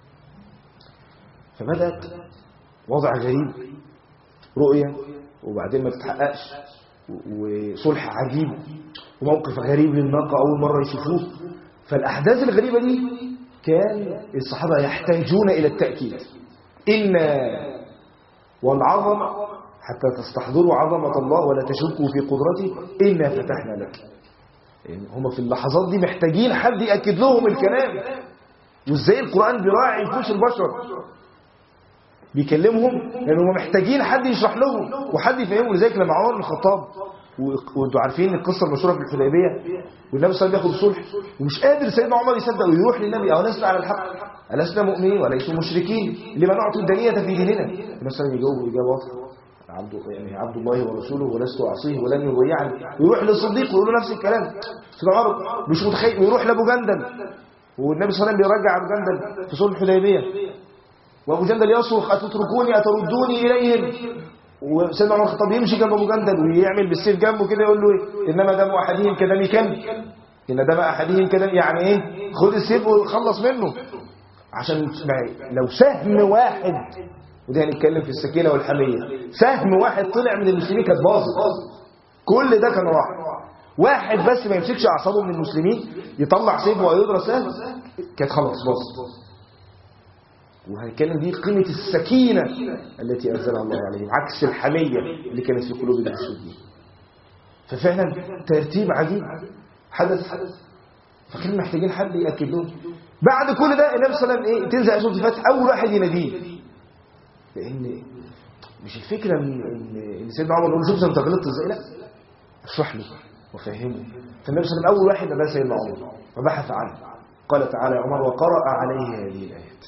فبدأت وضع غريب، رؤية وبعدين ما تتحققش، وصلح عجيب وموقف غريب للناقة أول مرة يشوفوه. فالأحداث الغريبة دي كان الصحابة يحتاجون إلى التأكيد. إن والعظمة حتى تستحضروا عظمة الله ولا تشكوا في قدرته إنا فتحنا لك. يعني هم في اللحظات دي محتاجين حد يأكد لهم الكلام، وإزاي القرآن بيراعي نفوس البشر، بيكلمهم لأنهم محتاجين حد يشرح لهم وحد يفهمهم. لذلك لما عمر بن الخطاب، وانتوا عارفين القصة المشهورة في الحديبية، والنبي صلى الله عليه وسلم ياخد الصلح ومش قادر سيدنا عمر يصدق ويروح للنبي: أو لسنا على الحق، ألسنا مؤمنين وليسوا مشركين لما نعطي الدنية في ديننا. النبي صلى الله عليه وسلم يجاوب إجابة واضحة: عبد يعني عبد الله ورسوله ولست أعصيه ولن يضيعني. ويروح للصديق ويقول له نفس الكلام. سيدنا عمر مش متخيل، ويروح لأبو جندل، والنبي صلى الله عليه وسلم بيرجع أبو جندل في صلح الحديبية، وأبو جندل يصرخ: أتتركوني أتردوني إليهم؟ وسيدنا عمر الخطاب يمشي جنب أبو جندل ويعمل بالسيف جنبه كده، يقول له إيه؟ إنما دم أحدهم كدم كلب، إن دم أحدهم كدم، يعني إيه؟ خد السيف وخلص منه. عشان لو سهم واحد، وده هنتكلم في السكينة والحمية، سهم واحد طلع من المسلمين كانت باظت، كل ده كان راح. واحد بس ما يمسكش أعصابه من المسلمين يطلع سيف ويضرب سهم، كانت خلاص باظت. وهنتكلم دي قيمة السكينة التي أنزلها الله عليهم، عكس الحمية اللي كانت في قلوب المسلمين. ففعلا ترتيب عجيب حدث، فكانوا محتاجين حد يأكد لهم. بعد كل ده النبي صلى الله عليه وسلم ايه تنزل سورة الفتح، أول واحد يناديه، لأن مش الفكرة إن سيدنا عمر يقول: شوف أنت غلطت إزاي، لا، اشرح له وفهمه. فالنبي صلى الله عليه وسلم أول واحد نادى سيدنا عمر فبحث عنه. قال تعالى: عمر وقرأ عليه هذه الآيات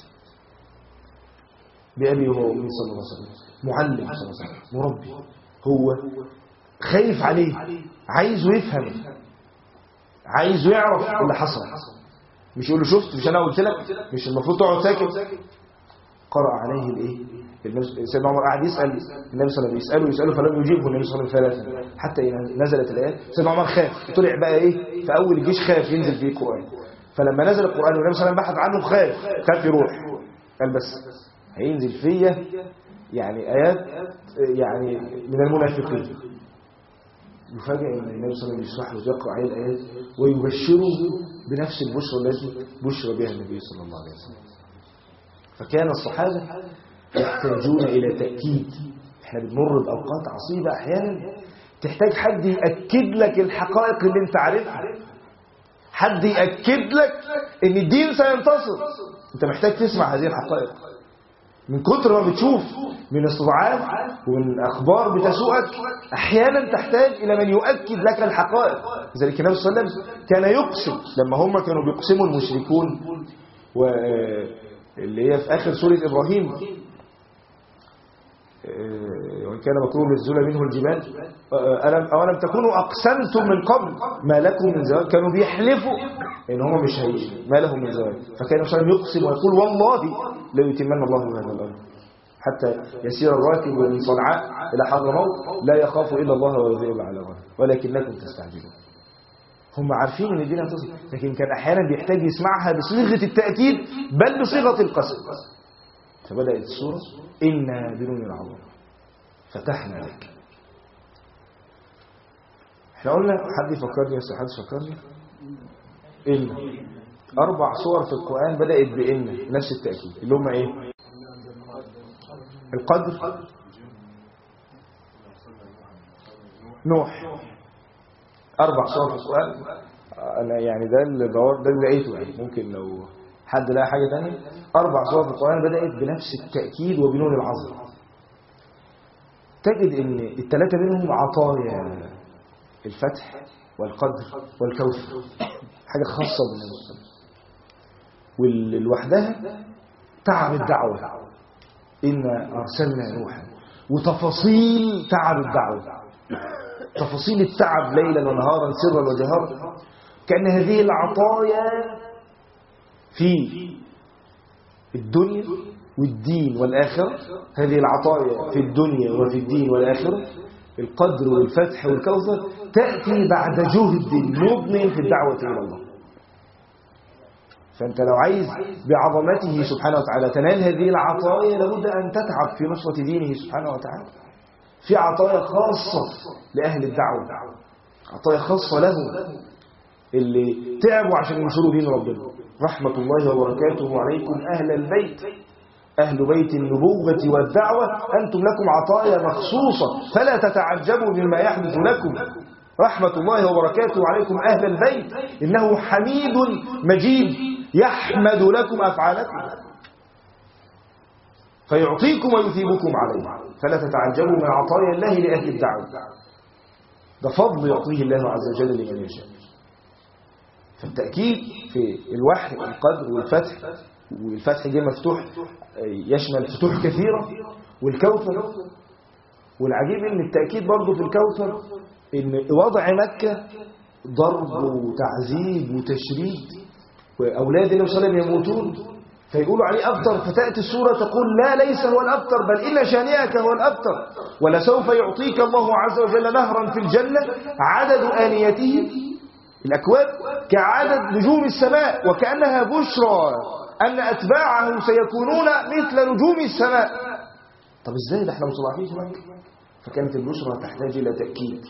بأبي وهو أمي صلى الله عليه وسلم، معلم صلى الله عليه وسلم، مربي، هو خايف عليه، عايزه يفهم، عايزه يعرف اللي حصل، مش يقول له: شفت مش أنا قلت لك، مش المفروض تقعد ساكت. قرأ عليه الإيه؟ سيدنا عمر قاعد يسأل النبي صلى الله عليه وسلم، يسأله يسأله فلم يجيبه النبي صلى الله عليه وسلم ثلاثة، حتى نزلت الآيات. سيدنا عمر خاف، طلع بقى إيه في أول الجيش، خاف ينزل فيه القرآن. فلما نزل القرآن والنبي صلى الله عليه وسلم بحث عنه، خاف خاف يروح، قال بس هينزل فيا يعني آيات يعني من المنافقين. يفاجئ ان النبي صلى الله عليه وسلم يشرح له يقرأ عليه الآيات ويبشره بنفس البشرى التي بشر بها النبي صلى الله عليه وسلم. فكان الصحابة يحتاجون إلى تأكيد. احنا بنمر بأوقات عصيبة أحيانا تحتاج حد يأكد لك الحقائق اللي انت عارفها، حد يأكد لك ان الدين سينتصر. انت محتاج تسمع هذه الحقائق. من كتر ما بتشوف من استضعاف ومن أخبار بتسوءك، أحيانا تحتاج إلى من يؤكد لك الحقائق. لذلك النبي صلى الله عليه وسلم كان يقسم، لما هم كانوا بيقسموا المشركون، واللي هي في آخر سورة إبراهيم: وإن كان مكروه للزول منه الجبال أولم تكونوا أقسمتم من قبل ما لكم من زوال. كانوا بيحلفوا إن هم مش هي ما لهم من زوال. فكان صلى الله عليه وسلم يقسم ويقول: والله لا يتمنى الله هذا الأمر حتى يسير الراكب من صنعاء إلى حضرموت لا يخاف إلا الله ويذئب على غنم ولكنكم تستعجلون. هم عارفين ان الدين هتصل، لكن كان احيانا بيحتاج يسمعها بصيغه التاكيد بل بصيغه القسم. فبدات السوره: انا بنون العظيم فتحنا لك. احنا قلنا، حد يفكرني بس، حد يفكرني، ان اربع صور في القران بدات بان نفس التاكيد، اللي هم ايه؟ القدر، نوح. اربع صور في القران. انا يعني ده اللي دور ده اللي لقيته، يعني ممكن لو حد لقى حاجه ثانيه. اربع صور في القران بدات بنفس التاكيد وبنون العظمه. تجد ان الثلاثه منهم عطايا: الفتح والقدر والكوثر، حاجه خاصه بالنبي. واللوحدها تعب الدعوه: إنا أرسلنا نوحا، وتفاصيل تعب الدعوة، تفاصيل التعب ليلا ونهارا سرا وجهارا. كأن هذه العطايا في الدنيا والدين والآخرة، هذه العطايا في الدنيا وفي الدين والآخرة، القدر والفتح والكوثر، تأتي بعد جهد مضن في الدعوة إلى الله. فأنت لو عايز بعظمته سبحانه وتعالى تنال هذه العطايا لابد أن تتعب في نصرة دينه سبحانه وتعالى. في عطايا خاصة لأهل الدعوة، عطايا خاصة لهم اللي تعبوا عشان ينشروا دين ربنا. رحمة الله وبركاته عليكم أهل البيت، أهل بيت النبوة والدعوة، أنتم لكم عطايا مخصوصة فلا تتعجبوا مما يحدث لكم. رحمة الله وبركاته عليكم أهل البيت، إنه حميد مجيد يحمد لكم أفعالكم فيعطيكم ويثيبكم عليه، فلا تتعجبوا من عطايا الله لأهل الدعوة. ده فضل يعطيه الله عز وجل لمن يشاء. فالتأكيد في الوحي والقدر والفتح، والفتح جه مفتوح يشمل فتوح كثيرة، والكوثر. والعجيب ان التأكيد برضو في الكوثر ان وضع مكة ضرب وتعذيب وتشريد، وأولاد النبي صلى الله عليه وسلم يموتون فيقولوا عليه أبتر، فتأتي السورة تقول لا ليس هو الأبتر بل إن شانئك هو الأبتر، ولسوف يعطيك الله عز وجل نهرا في الجنة عدد آنيته الأكواب كعدد نجوم السماء، وكأنها بشرى أن أتباعه سيكونون مثل نجوم السماء. طب إزاي ده احنا مصلحين في مكة؟ فكانت البشرى تحتاج إلى تأكيد.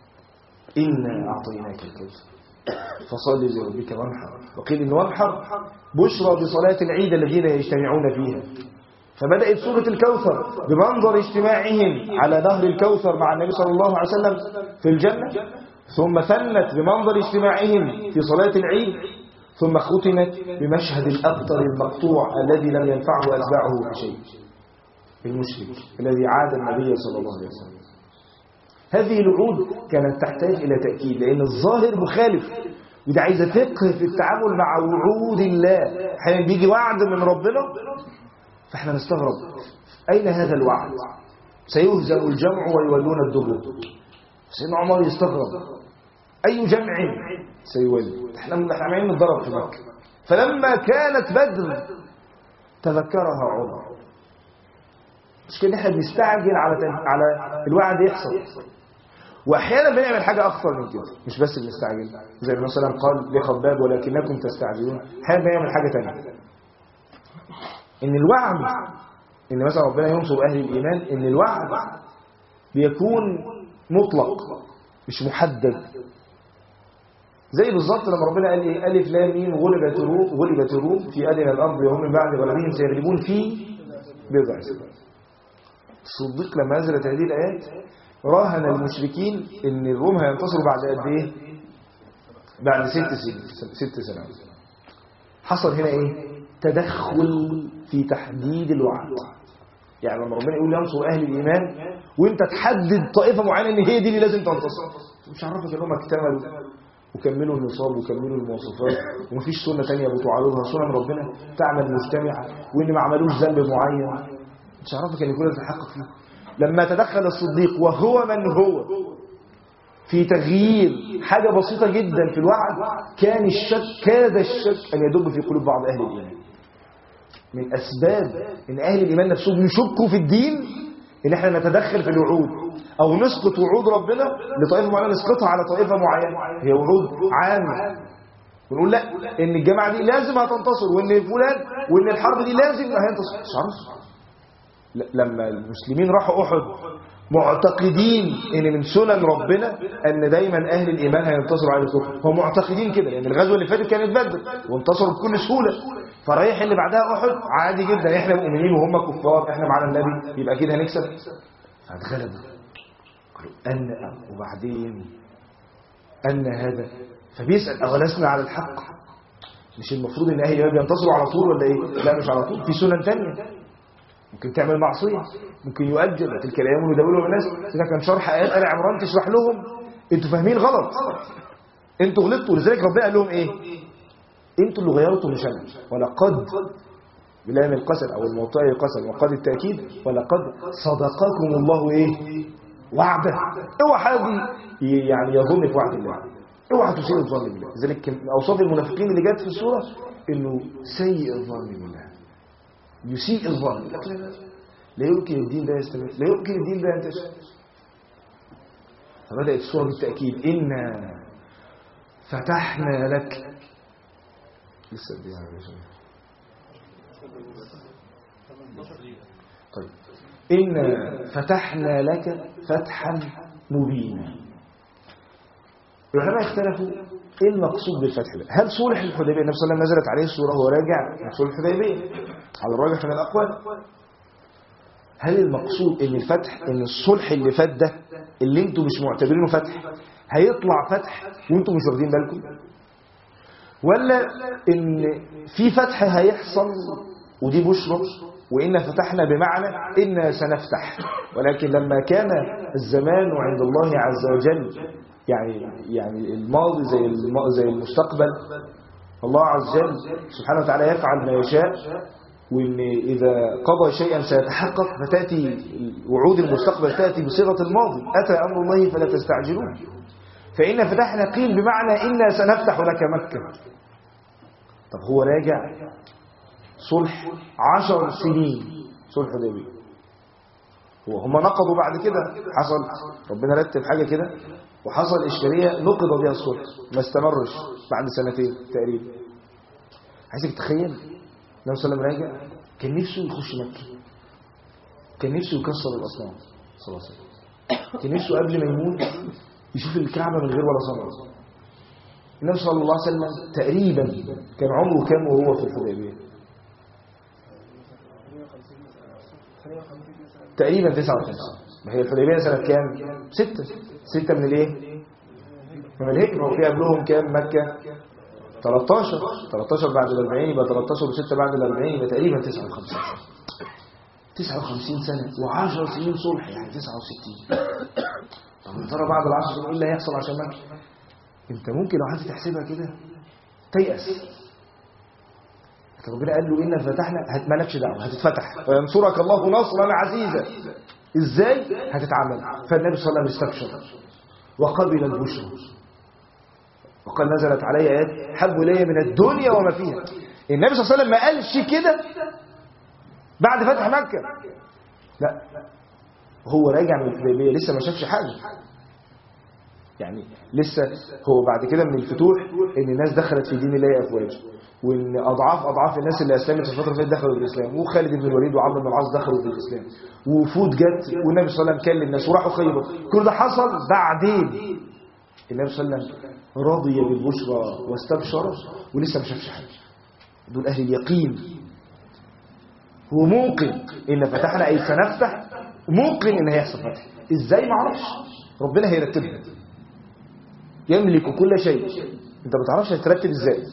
إنا أعطيناك الكوثر فصل لربك وانحر، وقيل إن وانحر بشرى بصلاة العيد الذين يجتمعون فيها. فبدأت سورة الكوثر بمنظر اجتماعهم على نهر الكوثر مع النبي صلى الله عليه وسلم في الجنة، ثم ثنت بمنظر اجتماعهم في صلاة العيد، ثم ختمت بمشهد الأبتر المقطوع الذي لم ينفعه أتباعه بشيء، المشرك الذي عاد النبي صلى الله عليه وسلم. هذه الوعود كانت تحتاج إلى تأكيد، لأن الظاهر مخالف، وده عايزة فقه في التعامل مع وعود الله. حين بيجي وعد من ربنا فاحنا نستغرب أين هذا الوعد؟ سيهزم الجمع ويولون الدبر. سيدنا عمر يستغرب أي جمع سيولي؟ احنا عمالين نتضرب في مكة. فلما كانت بدر تذكرها عمر. مش كده احنا بنستعجل على على الوعد يحصل، واحيانا بنعمل حاجه اخطر من كده، مش بس بنستعجل زي ما مثلا قال لخباب ولكنكم تستعجلون. احيانا بنعمل حاجه ثانيه، ان الوعد ان مثلا ربنا ينصر اهل الايمان، ان الوعد بيكون مطلق مش محدد. زي بالظبط لما ربنا قال ايه؟ الف لام ميم غلبت الروم غلبت الروم في ادنى الارض وهم من بعد غلبهم سيغلبون في بضع سنين. الصديق لما نزلت هذه الآيات راهن المشركين ان الروم هينتصروا بعد قد ايه؟ بعد ست سنين ست سنوات. حصل هنا ايه؟ تدخل في تحديد الوعد. يعني لما ربنا يقول ينصر اهل الايمان وانت تحدد طائفه معينه ان هي دي اللي لازم تنتصر، مش عارفك انهم اكتملوا وكملوا النصاب وكملوا المواصفات ومفيش سنه ثانيه بتعارضها، سنن ربنا تعمل مجتمعه، وان ما عملوش ذنب معين، مش عارفك ان كل ده تحقق فيه. لما تدخل الصديق وهو من هو في تغيير حاجة بسيطة جدا في الوعد، كان الشك كاد الشك أن يدب في قلوب بعض أهل الإيمان. من أسباب أن أهل الإيمان نفسهم يشكوا في الدين أن احنا نتدخل في الوعود أو نسقط وعود ربنا لطائفة معينة، نسقطها على طائفة معينة هي وعود عامة، ونقول لا أن الجماعة دي لازم هتنتصر، وأن فلان وأن الحرب دي لازم هينتصر. مش عارف. لما المسلمين راحوا أحد معتقدين ان من سنن ربنا ان دايما اهل الايمان هينتصروا على الكفر، هم معتقدين كده لان يعني الغزوه اللي فاتت كانت بدر وانتصروا بكل سهوله، فرايح اللي بعدها احد عادي جدا، احنا مؤمنين وهم كفار، احنا معانا النبي يبقى كده هنكسب. فاتغلبوا قالوا ان وبعدين ان هذا، فبيسال اولسنا على الحق؟ مش المفروض ان اهل الايمان بينتصروا على طول ولا ايه؟ لا مش على طول، في سنن ثانيه. ممكن تعمل معصية، ممكن يؤجل، تلك الأيام نداولها الناس. إذا كان شرح آيات آل عمران تشرح لهم أنتوا فاهمين غلط، أنتوا غلطتوا. لذلك ربنا قال لهم إيه؟ أنتوا اللي غيرتوا مش أنا. ولقد بلام القسم أو الموطئ القسم وقد التأكيد، ولقد صدقكم الله إيه؟ وعده. اوعى حد يعني يظن في وعد الله. اوعى تسيء الظن بالله. لذلك من اوصاف المنافقين اللي جت في السوره انه سيء الظن بالله، يسيء الظن. لا, لا, لا يمكن الدين ده يستمر، لا يمكن الدين ده ينتشر. فبدات السوره بالتاكيد إنا فتحنا لك. لسه قد ايه يا باشا؟ طيب إنا فتحنا لك فتحا مبينا. العلماء اختلفوا ايه المقصود بالفتح ده. هل صلح الحديبيه النبي صلى الله عليه وسلم نزلت عليه السوره وهو راجع من صلح الحديبيه على الراجح من الاقوال؟ هل المقصود ان الفتح ان الصلح اللي فات ده اللي انتم مش معتبرينه فتح هيطلع فتح وانتم مش واخدين بالكم، ولا ان في فتح هيحصل ودي بشرى وإنا فتحنا بمعنى إنا سنفتح، ولكن لما كان الزمان عند الله عز وجل يعني يعني الماضي زي زي المستقبل، الله عز وجل سبحانه وتعالى يفعل ما يشاء، وإن إذا قضى شيئا سيتحقق فتأتي وعود المستقبل تأتي بصيغة الماضي، أتى أمر الله فلا تستعجلون. فإن فتحنا قيل بمعنى إنا سنفتح لك مكة. طب هو راجع صلح عشر سنين صلح حديبية، وهم نقضوا بعد كده، حصل ربنا رتب حاجة كده وحصل إشكالية نقض بها الصلح، ما استمرش بعد سنتين تقريبا. عايزك تخيل النبي صلى الله عليه وسلم راجع كان نفسه يخش مكة، كان نفسه يكسر الأصنام صلى الله عليه وسلم، كان نفسه قبل ما يموت يشوف الكعبة من غير ولا صنم. النبي صلى الله عليه وسلم تقريبا كان عمره كام وهو في الحديبية؟ تقريبا تسعة وخمسين. ما هي الحديبية سنة كام؟ ستة ستة من الايه؟ من الهجرة. وفي قبلهم كام مكة؟ ثلاثة عشر ثلاثة عشر بعد الأربعين، يبقى ثلاثة عشر وستة بعد الأربعين، يبقى تقريبا تسعة وخمسين تسعة وخمسين سنة وعشر سنين صلح، يعني تسعة وستين. طب يا ترى بعد العشر سنين ايه اللي هيحصل عشان مكة؟ انت ممكن لو حد تحسبها كده تيأس. ربنا قال له إنا فتحنا، مالكش دعوه، هتتفتح وينصرك الله نصرا عزيزا. ازاي هتتعمل؟ فالنبي صلى الله عليه وسلم استبشر وقبل البشرى وقال نزلت علي آيات حب إلي من الدنيا وما فيها. النبي صلى الله عليه وسلم ما قالش كده بعد فتح مكة، لا، هو راجع من الحديبية لسه ما شافش حاجة، يعني لسه هو بعد كده من الفتوح ان الناس دخلت في دين الله افواج، وان اضعاف اضعاف الناس اللي اسلمت في الفتره اللي فاتت دخلوا في الاسلام، وخالد بن الوليد وعمرو بن العاص دخلوا في الاسلام، ووفود جت والنبي صلى الله عليه وسلم كلم الناس وراحوا خيبر. كل ده حصل بعدين النبي صلى الله عليه وسلم رضي بالبشرى واستبشر ولسه ما شافش حاجه. دول اهل اليقين. هو موقن ان فتحنا اي سنفتح، موقن ان هيحصل فتح. ازاي؟ ما اعرفش، ربنا هيرتبها، يملك كل شيء، انت ما تعرفش هترتب ازاي.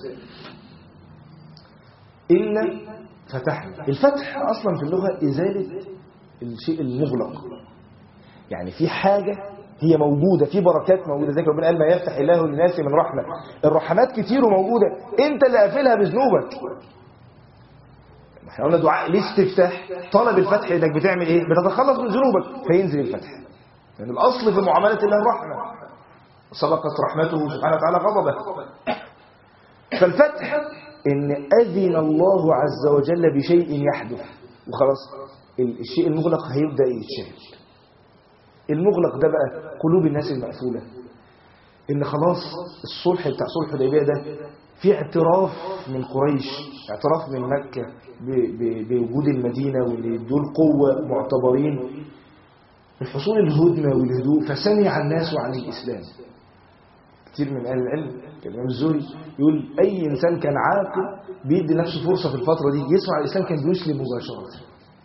إن فتحنا، الفتح أصلا في اللغة إزالة الشيء المغلق، يعني في حاجة هي موجودة، في بركات موجودة، زي ربنا قال ما يفتح الله للناس من رحمة. الرحمات كتير وموجودة، انت اللي قافلها بذنوبك. احنا قلنا دعاء الاستفتاح، طلب الفتح انك بتعمل ايه؟ بتتخلص من ذنوبك فينزل الفتح، لأن يعني الأصل في معاملة الله الرحمة، سبقت رحمته سبحانه وتعالى غضبه. فالفتح إن أذن الله عز وجل بشيء يحدث وخلاص، الشيء المغلق هيبدأ يتشال. المغلق ده بقى قلوب الناس المقفولة، إن خلاص الصلح بتاع صلح الحديبية ده في اعتراف من قريش، اعتراف من مكة بوجود المدينة وإن دول قوة معتبرين من حصول الهدنة والهدوء. فسمع الناس عن الإسلام. كتير من أهل العلم كالإمام الزهري يقول أي إنسان كان عاقل بيدي نفسه فرصة في الفترة دي يسمع الإسلام كان بيسلم مباشرة،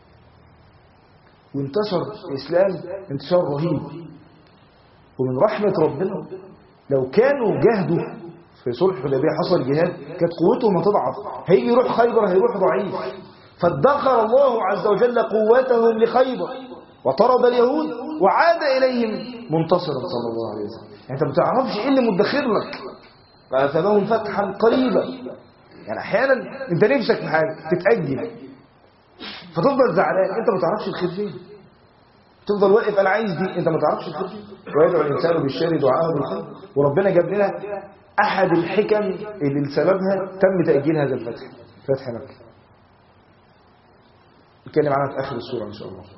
وانتشر الإسلام انتشار رهيب. ومن رحمة ربنا لو كانوا جاهدوا في صلح الحديبية، حصل جهاد، كانت قوتهم هتضعف، هيجي يروح خيبر هيروح ضعيف. فادخر الله عز وجل قوتهم لخيبر وطرد اليهود وعاد إليهم منتصرا صلى الله عليه وسلم. يعني انت ما بتعرفش ايه اللي مدخر لك، فأثابهم فتحا قريبا. يعني احيانا انت نفسك في حاجه تتاجل فتفضل زعلان، انت ما تعرفش الخير فين. تفضل واقف أنا عايز دي، أنت ما تعرفش الفقه. ويدعو الإنسان بالشر دعاءه بالخير. وربنا جاب لنا أحد الحكم اللي لسببها تم تأجيل هذا الفتح، فتح مكة. نتكلم عنها في آخر السورة إن شاء الله.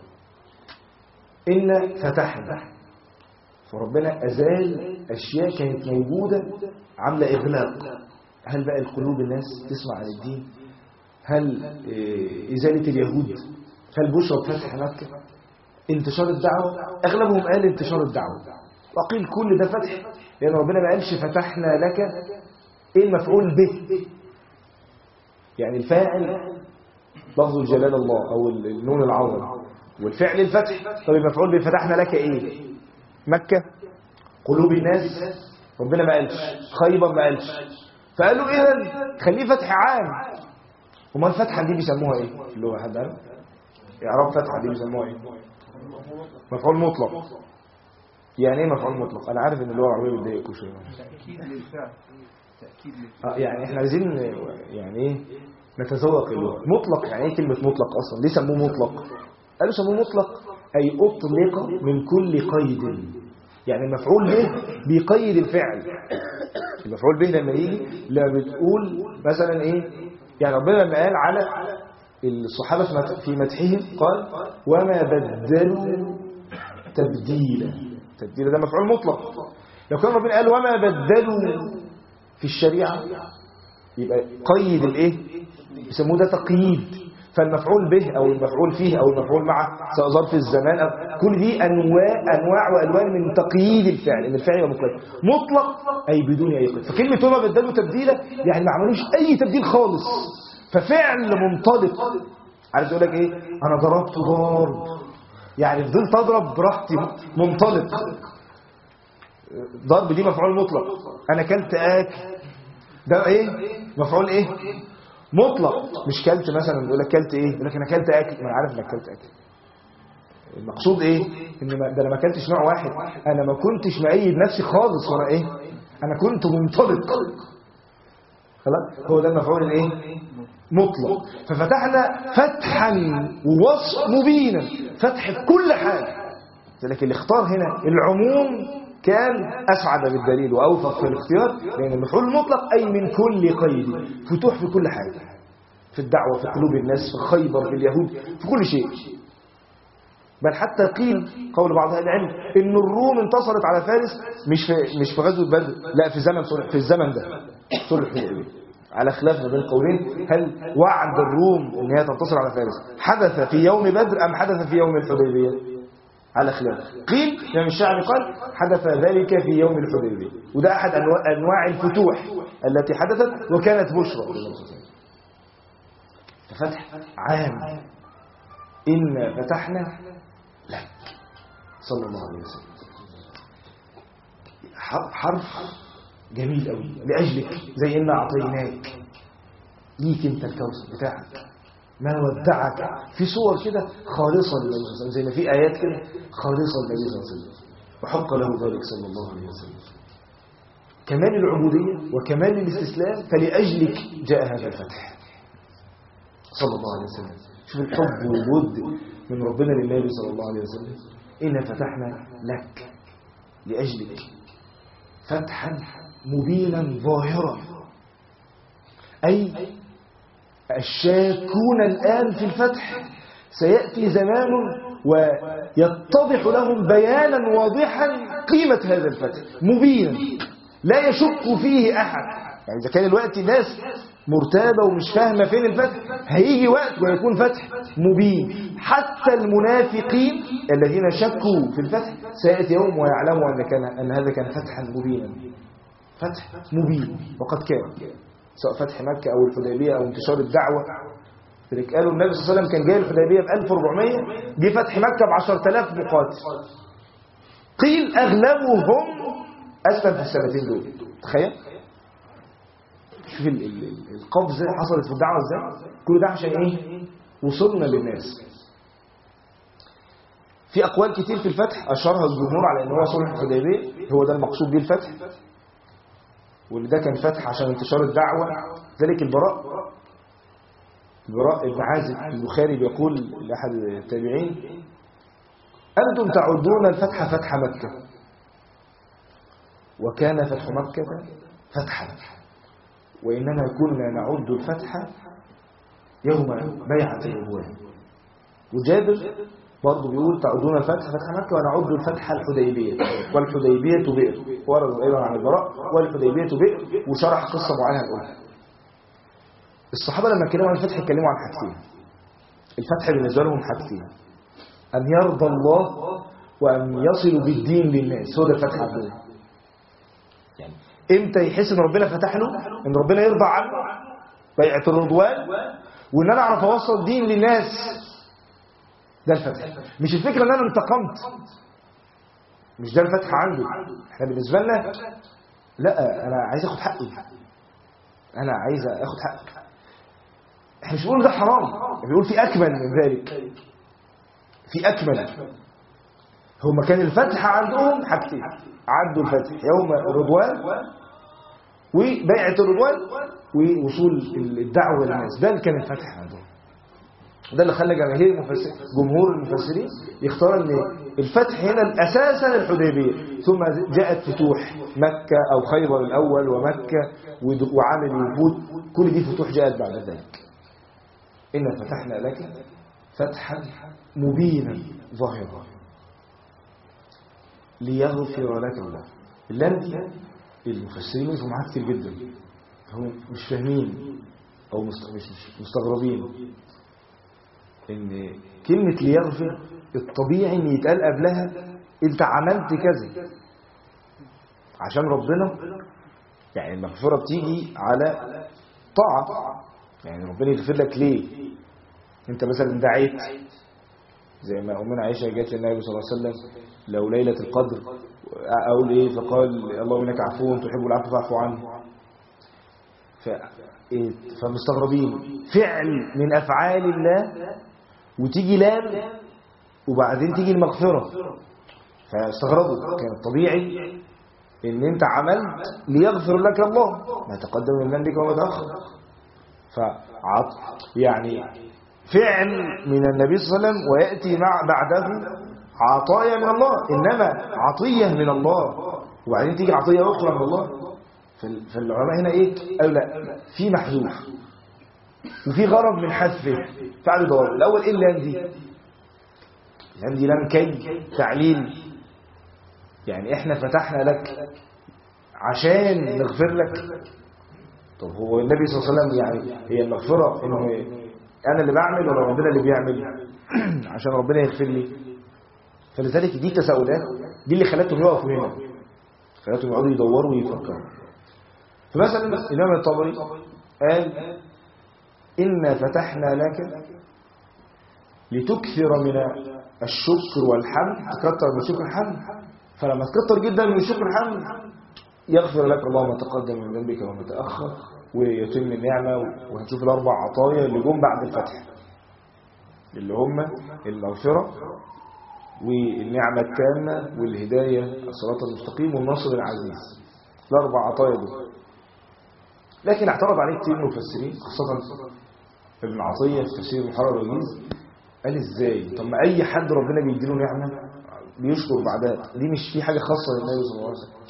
إن فتحنا، فربنا أزال أشياء كانت موجودة عاملة إغلاق. هل بقى القلوب الناس تسمع عن الدين؟ هل إزالة اليهود؟ هل بشرى فتح مكة؟ انتشار الدعوة؟ أغلبهم قال انتشار الدعوة، وقيل كل ده فتح، لأن ربنا ما قالش فتحنا لك إيه المفعول به. يعني الفاعل لفظ الجلال الله أو النون العظم، والفعل الفتح. طب المفعول به فتحنا لك إيه؟ مكة، قلوب الناس. ربنا ما قالش، خيبر ما قالش، فقالوا إذن خليه فتح عام. وما الفتحة دي بيسموها إيه؟ اللي هو حد عارف؟ إعراب فتحة دي بيسموها إيه؟ مفعول مطلق. يعني إيه مفعول مطلق؟ أنا عارف إن اللغة العربية بتضايقكم شوية. تأكيد للفعل. تأكيد للفعل. آه يعني إحنا عايزين يعني إيه؟ نتذوق اللغة. مطلق يعني إيه كلمة مطلق أصلا؟ ليه سموه مطلق؟ قالوا سموه مطلق أي أطلق من كل قيد. يعني المفعول به بيقيد الفعل. المفعول به لما يجي لما بتقول مثلا إيه؟ يعني ربنا لما قال على الصحابة في مدحهم قال وما بدلوا تبديلا. تبديلا ده مفعول مطلق. لو كان ربنا قال وما بدلوا في الشريعة يبقى قيد الايه؟ يسموه ده تقييد. فالمفعول به او المفعول فيه او المفعول معه سواء ظرف الزمان أو كل دي انواع انواع والوان من تقييد الفعل، ان الفعل يبقى مقيد. مطلق اي بدون اي قيد. فكلمه وما بدلوا تبديلا يعني ما عملوش اي تبديل خالص، ففعل منطلق. عايز اقول لك ايه؟ انا ضربت ضرب، يعني فضلت اضرب براحتي، منطلق. ضرب دي مفعول مطلق. انا كلت اكل ده ايه؟ مفعول ايه؟ مطلق. مش كلت مثلا يقول لك كلت ايه؟ يقول لك انا كلت اكل، ما انا عارف انك كلت اكل. المقصود ايه؟ ان ما ده انا ما كلتش نوع واحد، انا ما كنتش مقيد نفسي خالص وانا ايه؟ انا كنت منطلق. خلاص هو ده المفعول الايه؟ مطلق. ففتحنا فتحا ووصف مبينا، فتح في كل حاجه. لكن اللي اختار هنا العموم كان أسعد بالدليل وأوفق في الاختيار، لأن المفعول المطلق أي من كل قيد، فتوح في كل حاجة، في الدعوة، في قلوب الناس، في خيبر، في اليهود، في كل شيء. بل حتى قيل قول بعض أهل العلم إن الروم انتصرت على فارس مش في مش في غزوة بدر، لا في زمن في الزمن ده صلح الحديبية. على خلاف ما بين قولين، هل وعد الروم ان هي تنتصر على فارس حدث في يوم بدر أم حدث في يوم الحديبية؟ على خلاف. قيل يعني الشاعر قال حدث ذلك في يوم الحديبية، وده أحد أنواع الفتوح التي حدثت وكانت بشرى. فتح عام. إن فتحنا لك صلى الله عليه وسلم. حرف جميل قوي لأجلك، زي إن أعطيناك، ليك أنت الكوثر بتاعك، ما ودعك، في صور كده خالصة للنبي صلى الله عليه وسلم، زي ما في آيات كده خالصة للنبي صلى الله عليه وسلم، وحق له ذلك صلى الله عليه وسلم. كمال العبودية وكمال الاستسلام، فلأجلك جاء هذا الفتح صلى الله عليه وسلم. شوف الحب والود من ربنا للنبي صلى الله عليه وسلم. إنا فتحنا لك لأجلك فتحا مبينا ظاهرا، أي الشاكون الآن في الفتح سيأتي زمان ويتضح لهم بيانا واضحا قيمة هذا الفتح مبينا لا يشك فيه أحد. يعني إذا كان الوقت الناس مرتابة ومش فاهمة فين الفتح، هيجي وقت ويكون فتح مبين. حتى المنافقين الذين شكوا في الفتح سيأتي يوم ويعلموا أن, كان أن هذا كان فتحا مبينا، فتح مبين. وقد كان سواء فتح مكة أو الحديبية أو انتشار الدعوة. لذلك قالوا النبي صلى الله عليه وسلم كان جاي الحديبية ب ألف وأربعمائة، جه فتح مكة ب عشرة آلاف مقاتل. قيل أغلبهم أسلم في السنتين دول. تخيل شوف القفزة حصلت في الدعوة ازاي. كل ده عشان ايه؟ وصلنا للناس. في أقوال كتير في الفتح أشارها الجمهور على أنه هو صلح الحديبية، هو ده المقصود به الفتح، واللي ده كان فتح عشان انتشار الدعوة. ذلك البراء البراء ابن عازب البخاري بيقول لأحد التابعين أنتم تعدون الفتح فتح مكة، وكان فتح مكة فتحا، وإنما كنا نعد الفتح يوم بيعة الرضوان. وجابر برضه بيقول تعدون الفتح فتح مكة ونعد الفتح الحديبية، والحديبية بئر، ورد أيضا عن البراء والحديبية بئر، وشرح قصة معينة الأولى. الصحابة لما اتكلموا عن الفتح اتكلموا عن حاجتين. الفتح بالنسبة لهم حاجتين: أن يرضى الله، وأن يصلوا بالدين للناس. هو ده الفتح عندهم. يعني امتى يحس ان ربنا فتح له؟ ان ربنا يرضى عنه، بيعة الرضوان، وان انا اعرف اوصل دين للناس. ده الفتح. مش الفكرة ان انا انتقمت، مش ده الفتح عنده. احنا بالنسبة لنا لا، انا عايز اخد حقي، انا عايز اخد حقي. احنا مش بنقول ده حرام، بنقول في اكمل من ذلك، في اكمل. هم كان الفتح عندهم حاجتين: عدوا الفتح يوم الرضوان، وبيعة الرضوان، ووصول الدعوة للناس. ده اللي كان الفتح عندهم. ده اللي خلى جماهير المفسرين، جمهور المفسرين، يختار ان الفتح هنا اساسا الحديبية، ثم جاءت فتوح مكة او خيبر الاول ومكة وعامل الوفود، كل دي فتوح جاءت بعد ذلك. إنا فتحنا لك فتحا مبينا ظاهرا ليغفر لك الله. اللام دي المفسرين يفهموا معاها كتير جدا، هم مش فاهمين او مش مستغربين ان كلمة ليغفر الطبيعي ان يتقال قبلها انت عملت كذا عشان ربنا. يعني المغفرة بتيجي على طاعة، يعني ربنا يغفر لك ليه؟ انت مثلا دعيت زي ما أمنا عائشة جات للنبي صلى الله عليه وسلم لو ليلة القدر، أقول إيه؟ فقال اللهم إنك عفو تحب العفو فاعف عني. ف... فمستغربين فعل من أفعال الله وتيجي لام وبعدين تيجي المغفرة، فاستغربوا. كان الطبيعي إن أنت عملت ليغفر لك الله ما تقدم من ذنبك وما تأخر. فعط يعني فعل من النبي صلى الله عليه وسلم ويأتي مع بعده عطايا من الله، إنما عطية من الله وبعدين تيجي عطية أخرى من الله. فالعلماء هنا إيه؟ قالوا لا، في محذوف وفي غرض من حذفه، فعلوا دور. الأول إيه اللام دي؟ اللام دي لام كي تعليل، يعني إحنا فتحنا لك عشان نغفر لك. طب هو النبي صلى الله عليه وسلم يعني هي المغفرة إنه أنا اللي بعمل ولا ربنا اللي بيعمل عشان ربنا يغفر لي؟ فلذلك دي تساؤلات دي اللي خلتهم يقفوا هنا، خلتهم يقعدوا يدوروا ويفكروا. فمثلا الإمام الطبري قال إنا فتحنا لك لتكثر من الشكر والحمد، تكتر من الشكر والحمد، فلما تكتر جدا من الشكر والحمد يغفر لك الله ما تقدم من ذنبك وما تأخر، ويتم النعمة. وهنشوف الأربع عطايا اللي جم بعد الفتح اللي هم المغفرة والنعمة التامة والهداية الصراط المستقيم والنصر العزيز، الأربع عطايا دول. لكن اعترض عليه كتير من المفسرين خاصة ابن عطية في تفسير المحرر والوجيز، قال ازاي؟ طب ما أي حد ربنا بيديله نعمة بيشكر بعدها، دي مش في حاجة خاصة للنبي صلى الله عليه وسلم.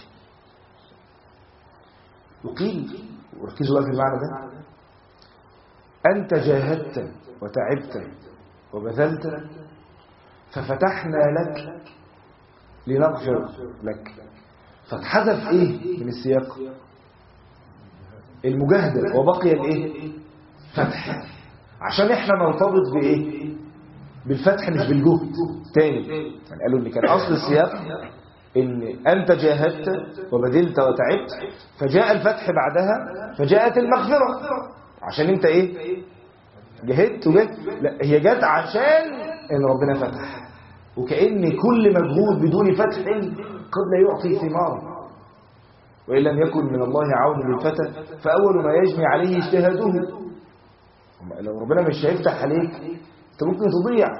وقيل وركزوا بقى في المعنى ده: أنت جاهدت وتعبت وبذلت ففتحنا لك لنغفر لك. فاتحذف ايه من السياق؟ المجاهدة، وبقي الايه؟ فتح، عشان احنا نرتبط بايه؟ بالفتح مش بالجهد تاني. يعني قالوا ان كان اصل السياق ان انت جاهدت وبذلت وتعبت فجاء الفتح بعدها فجاءت المغفرة عشان انت ايه؟ جاهدت وجاهدت. لا، هي جت عشان ان ربنا فتح، وكأن كل مجهود بدون فتح قد لا يعطي ثمار، وإن لم يكن من الله عون للفتى فأول ما يجني عليه اجتهاده. لو ربنا مش هيفتح عليك انت ممكن تضيع.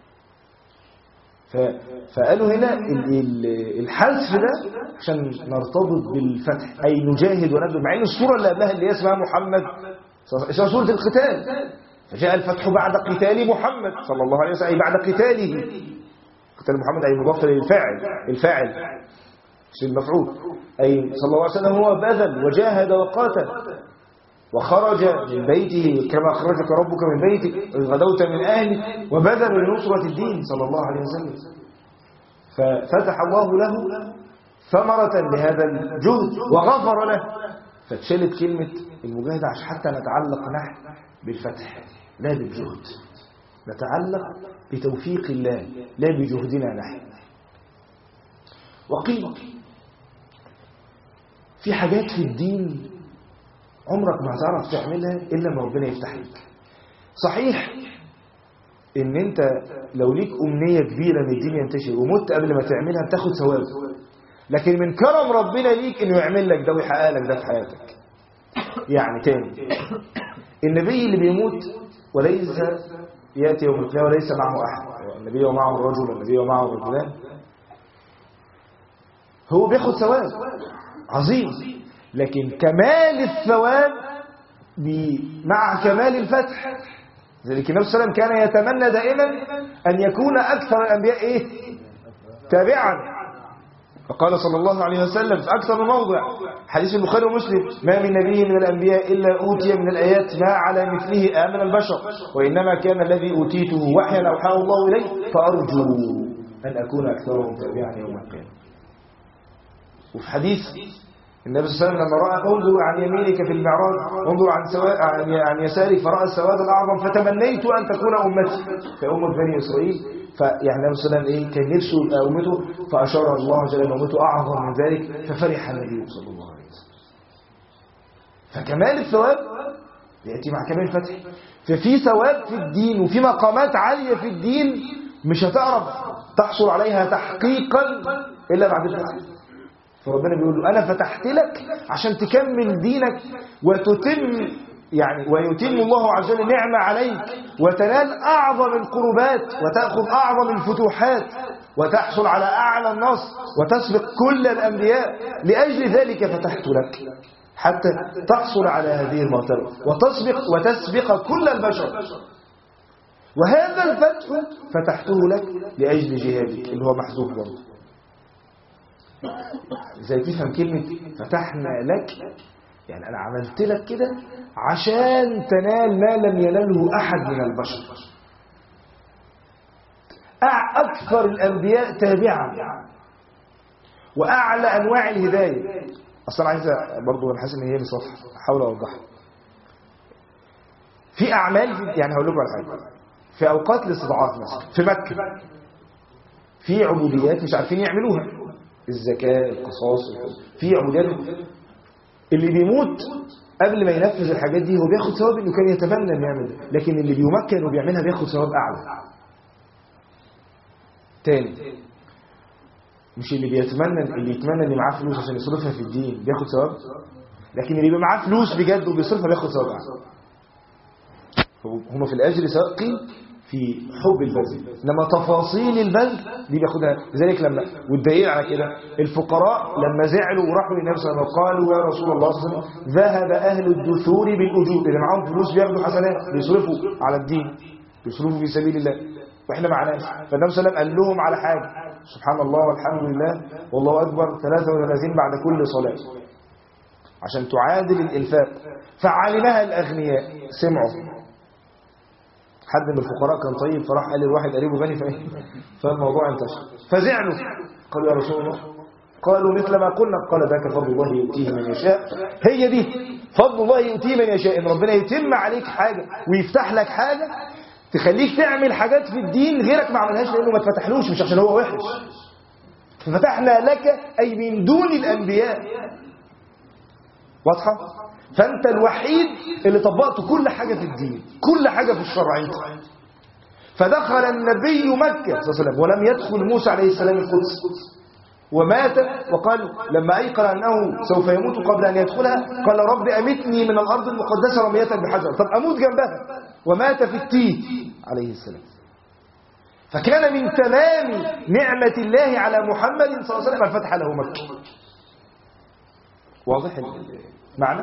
فقالوا هنا الحذف ده عشان نرتبط بالفتح، أي نجاهد ونبذل، مع ان السورة اللي قبلها اللي اسمها محمد اسمها سورة القتال، فجاء الفتح بعد قتال محمد صلى الله عليه وسلم، أي بعد قتاله. قتال محمد أي مضاف للفاعل، الفاعل مش المفعول، أي صلى الله عليه وسلم هو بذل وجاهد وقاتل وخرج من بيته كما أخرجك ربك من بيتك غدوت من أهلك وبذل لنصرة الدين صلى الله عليه وسلم. ففتح الله له ثمرة لهذا الجهد وغفر له، فاتشلت كلمة المجاهدة عشان حتى نتعلق نحن بالفتح لا بالجهد، نتعلق بتوفيق الله لا بجهدنا نحن. وقيل في حاجات في الدين عمرك ما هتعرف تعملها إلا ما ربنا يفتح لك. صحيح إن أنت لو ليك أمنية كبيرة من الدين ينتشر ومت قبل ما تعملها بتاخد ثواب، لكن من كرم ربنا ليك إنه يعمل لك ده ويحقق لك ده في حياتك. يعني تاني، النبي اللي بيموت وليس يأتي يوم القيامة وليس معه أحد، النبي ومعه الرجل والنبي ومعه الرجلان، هو بياخد ثواب عظيم، لكن كمال الثواب مع كمال الفتح. ذلك النبي صلى الله عليه وسلم كان يتمنى دائما أن يكون أكثر الأنبياء إيه؟ تابعا. فقال صلى الله عليه وسلم في أكثر من موضع حديث البخاري ومسلم: ما من نبي من الأنبياء إلا أوتي من الآيات ما على مثله آمن البشر، وإنما كان الذي أوتيته وحيا أوحاه الله إليه فأرجو أن أكون أكثرهم تابعا يوم القيامة. وفي حديث النبي صلى الله عليه وسلم لما رأى: انظر عن يمينك في المعراج وانظر عن, سوا... عن يسارك، فرأى السواد الأعظم فتمنيت أن تكون أمتي كأمة بني إسرائيل. فيعني النبي صلى الله عليه وسلم إيه؟ كان نفسه أمته، فأشار الله جل وعلا أمته أعظم من ذلك، ففرح النبي صلى الله عليه وسلم. فكمال الثواب يأتي مع كمال الفتح. ففي ثواب في الدين وفي مقامات عالية في الدين مش هتعرف تحصل عليها تحقيقا إلا بعد الفتح. فربنا بيقول له: أنا فتحت لك عشان تكمل دينك وتتم يعني ويتم الله عز وجل نعمة عليك وتنال أعظم القربات وتأخذ أعظم الفتوحات وتحصل على أعلى النصر وتسبق كل الأنبياء. لأجل ذلك فتحت لك حتى تحصل على هذه المرتبة وتسبق وتسبق كل البشر. وهذا الفتح فتحته لك لأجل جهادك اللي هو محذوف برضه. زي تفهم كلمة فتحنا لك، يعني أنا عملت لك كده عشان تنال ما لم يناله أحد من البشر. أكثر الأنبياء تابعا وأعلى أنواع الهداية. أصلا عايزة برضو أنا حاسس إن هي مش واضحة، أحاول أوضحها. في أعمال يعني هقول لكم على حاجة، في أوقات الاستضعاف مثلا في مكة في عبوديات مش عارفين يعملوها، الزكاة، القصاص، في عبوديات اللي بيموت قبل ما ينفذ الحاجات دي هو بياخد ثواب انه كان يتمنى ان يعمل ده، لكن اللي بيمكن وبيعملها بياخد ثواب اعلى. تاني، مش اللي بيتمنى اللي يتمنى ان معاه فلوس عشان يصرفها في الدين بياخد ثواب، لكن اللي بيبقى معاه فلوس بجد وبيصرفها بياخد ثواب اعلى. هما في الاجر سابقين في حب البذل، انما تفاصيل البذل دي بياخدها. لذلك لما والدليل على كده الفقراء لما زعلوا وراحوا للنبي صلى الله عليه وسلم قالوا: يا رسول الله صلى الله عليه وسلم ذهب اهل الدثور بالاجور، اللي معاهم فلوس بياخدوا حسنات بيصرفوا على الدين بيصرفوا في سبيل الله واحنا معناش. فالنبي صلى الله عليه وسلم قال لهم على حاجه: سبحان الله والحمد لله والله اكبر ثلاثة وثلاثين بعد كل صلاه، عشان تعادل الانفاق. فعلمها الاغنياء سمعوا. حد من الفقراء كان طيب فراح قال للواحد قريبه غني فايه فالموضوع انتشر، فزعلوا قالوا: يا رسول الله، قالوا مثل ما قلنا. قال: ذاك فضل الله يؤتيه من يشاء. هي دي فضل الله يؤتيه من يشاء، ان ربنا يتم عليك حاجه ويفتح لك حاجه تخليك تعمل حاجات في الدين غيرك ما عملهاش لانه ما اتفتحلوش، مش عشان هو وحش. ففتحنا لك اي من دون الانبياء. واضحه؟ فأنت الوحيد اللي طبقت كل حاجة في الدين، كل حاجة في الشرع. فدخل النبي مكة صلى الله عليه وسلم ولم يدخل موسى عليه السلام القدس، ومات وقال لما أيقن أنه سوف يموت قبل أن يدخلها قال: رب أمتني من الأرض المقدسة رمية بحجر. طب أموت جنبها، ومات في التيه عليه السلام. فكان من تمام نعمة الله على محمد صلى الله عليه وسلم الفتح له مكة. واضح معنى؟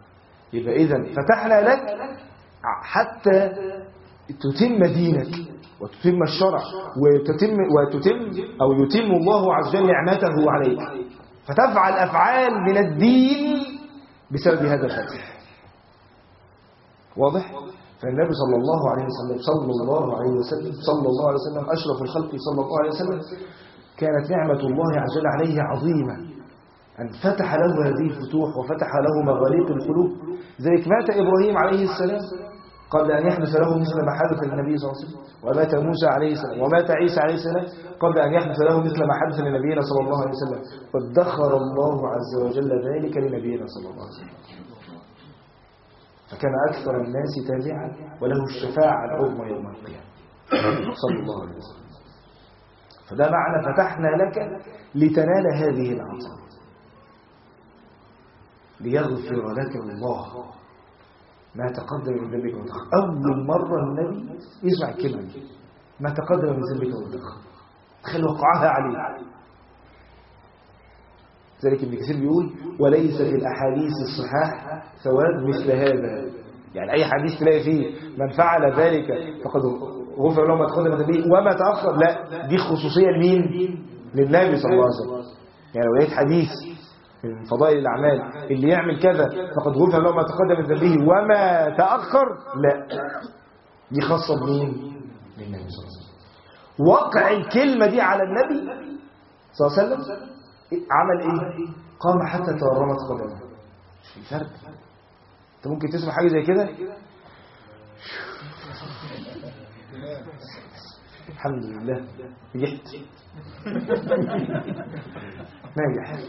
يبقى إذن فتحنا لك حتى تتم دينك وتتم الشرع وتتم, وتتم أو يتم الله عز وجل نعمته عليك، فتفعل أفعال من الدين بسبب هذا الفتح. واضح؟ فالنبي صلى الله عليه وسلم صلى الله عليه وسلم صلى الله عليه وسلم أشرف الخلق صلى الله عليه وسلم، كانت نعمة الله عز وجل عليه عظيمة، أن فتح له هذه الفتوح وفتح له مغاليق القلوب. ذلك مات إبراهيم عليه السلام قبل أن يحدث له مثل ما حدث للنبي صلى الله عليه وسلم، ومات موسى عليه السلام، ومات عيسى عليه السلام قبل أن يحدث له مثل ما حدث لنبينا صلى الله عليه وسلم، وادخر الله عز وجل ذلك لنبينا صلى الله عليه وسلم، فكان أكثر الناس تابعا وله الشفاعة العظمى يوم القيامة صلى الله عليه وسلم. فده معنى فتحنا لك لتنال هذه العطاء، ليغفر لك الله ما تقدم من ذنبك وتأخر. أول مرة النبي يسمع الكلمة دي، ما تقدم من ذنبك وتأخر، تخيل وقعها عليه. ذلك ابن كثير بيقول وليس في الأحاديث الصحاح ثواب مثل هذا، يعني أي حديث تلاقي فيه من فعل ذلك فقد غفر له ما تقدم من ذنبه وما تأخر، لا، دي خصوصية لمين؟ للنبي صلى الله عليه وسلم. يعني لو لقيت حديث من فضائل الأعمال اللي يعمل كذا فقد غفر له ما تقدم من ذنبه وما تأخر، لا، دي خاصة بمين؟ للنبي صلى الله عليه وسلم. وقع الكلمة دي على النبي صلى الله عليه وسلم عمل ايه؟ قام حتى تورمت قدمه. مش في فرق؟ انت ممكن تسمع حاجة زي كده الحمد لله نجحت ناجح.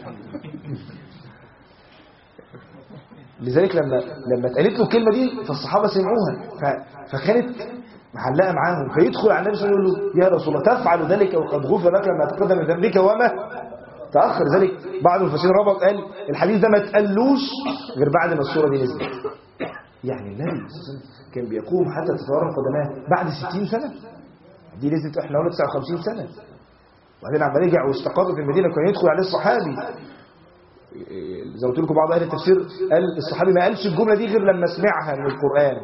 لذلك لما لما اتقالت له الكلمه دي فالصحابه سمعوها فكانت معلقه معاهم، فيدخل على النبي صلى الله عليه وسلم يقول له يا رسول الله تفعل ذلك وقد غفر لك ما تقدم من ذنبك وما تاخر. ذلك بعض المفسرين ربط قال الحديث ده ما اتقالوش غير بعد ما السوره دي نزلت. يعني النبي صلى الله عليه وسلم كان بيقوم حتى تتورم قدماه بعد ستين سنه، دي نزلت احنا قلنا تسعة وخمسين سنه، وبعدين عم رجع واستقر في المدينه كان يدخل عليه الصحابي. زي ما قلت لكم بعض اهل التفسير قال الصحابي ما قالش الجمله دي غير لما سمعها من القران.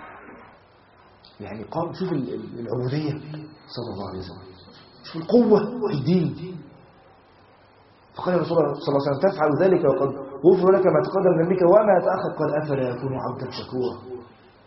يعني قام شوف العبوديه صلى الله عليه وسلم، شوف القوه في الدين. فقال يا رسول الله صلى الله عليه وسلم تفعل ذلك وقد غفر لك ما تقدم من ذنبك وما تاخر، قال افلا يكون عبدا شكورا.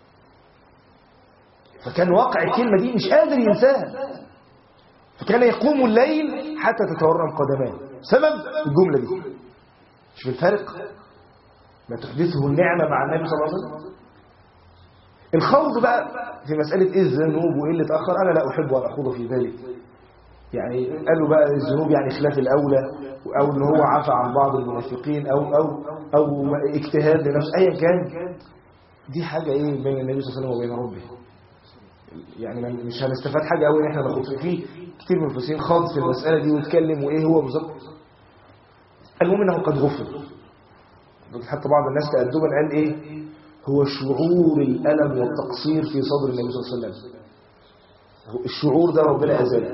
فكان واقع الكلمه دي مش قادر ينساها، فكان يقوم الليل حتى تتورم قدماه سبب الجمله دي. مش بالفرق ما تحدثه النعمه مع النبي صلى الله عليه وسلم. الخوض بقى في مساله ايه الذنوب وايه اللي تاخر، انا لا احب ان اخوض في ذلك. يعني قالوا بقى الذنوب يعني خلاف الاولى، او ان هو عفى عن بعض المنافقين او او او اجتهاد لنفس ايا كان، دي حاجه ايه بين النبي صلى الله عليه وسلم وبين ربه. يعني مش هنستفاد حاجه قوي ان احنا ناخد فيه. كتير من المفسرين خاض في المساله دي واتكلم وايه هو بالظبط. المهم انه قد غفر. حتى بعض الناس تأدبا قال ايه هو شعور الالم والتقصير في صدر النبي صلى الله عليه وسلم. الشعور ده ربنا ازاله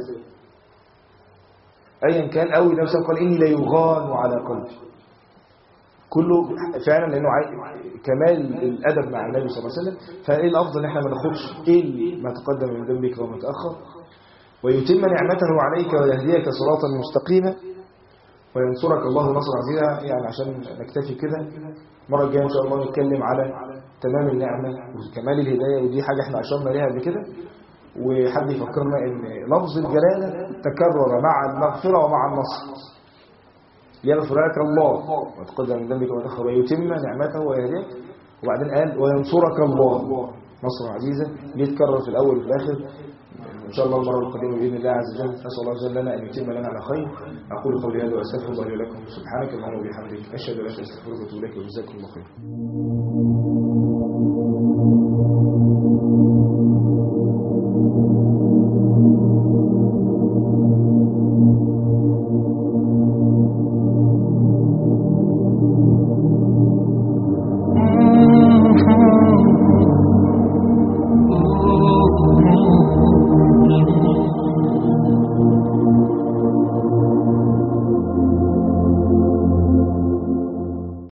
ايا كان قوي. النبي صلى الله عليه وسلم قال اني لا يغان على قلبي، كله فعلا لانه كمال الادب مع النبي صلى الله عليه وسلم. فايه الافضل ان احنا ما ناخدش ايه ما تقدم من ذنبك وما تاخر، ويتم نعمته عليك ويهديك صراطا مستقيما وينصرك الله نصرا عزيزا. يعني عشان نكتفي كده، المره الجايه ان شاء الله نتكلم على تمام النعمه وكمال الهدايه، ودي حاجه احنا اشرنا ليها قبل كده. وحد يفكرنا ان لفظ الجلاله تكرر مع المغفره ومع النصر. يغفر لك الله وتقدم من ذنبك وتأخر ويتم نعمته ويهديك، وبعدين قال وينصرك الله نصرا عزيزا. يتكرر في الاول وفي الاخر. ان شاء الله المره القادمه باذن الله عز وجل نسال الله عز وجل لنا ان يتم لنا على خير. اقول قولي هذا واستغفر الله لي ولكم. سبحانك اللهم وبحمدك اشهد ان لا اله الا انت استغفرك واتوب اليك وجزاكم الله خير.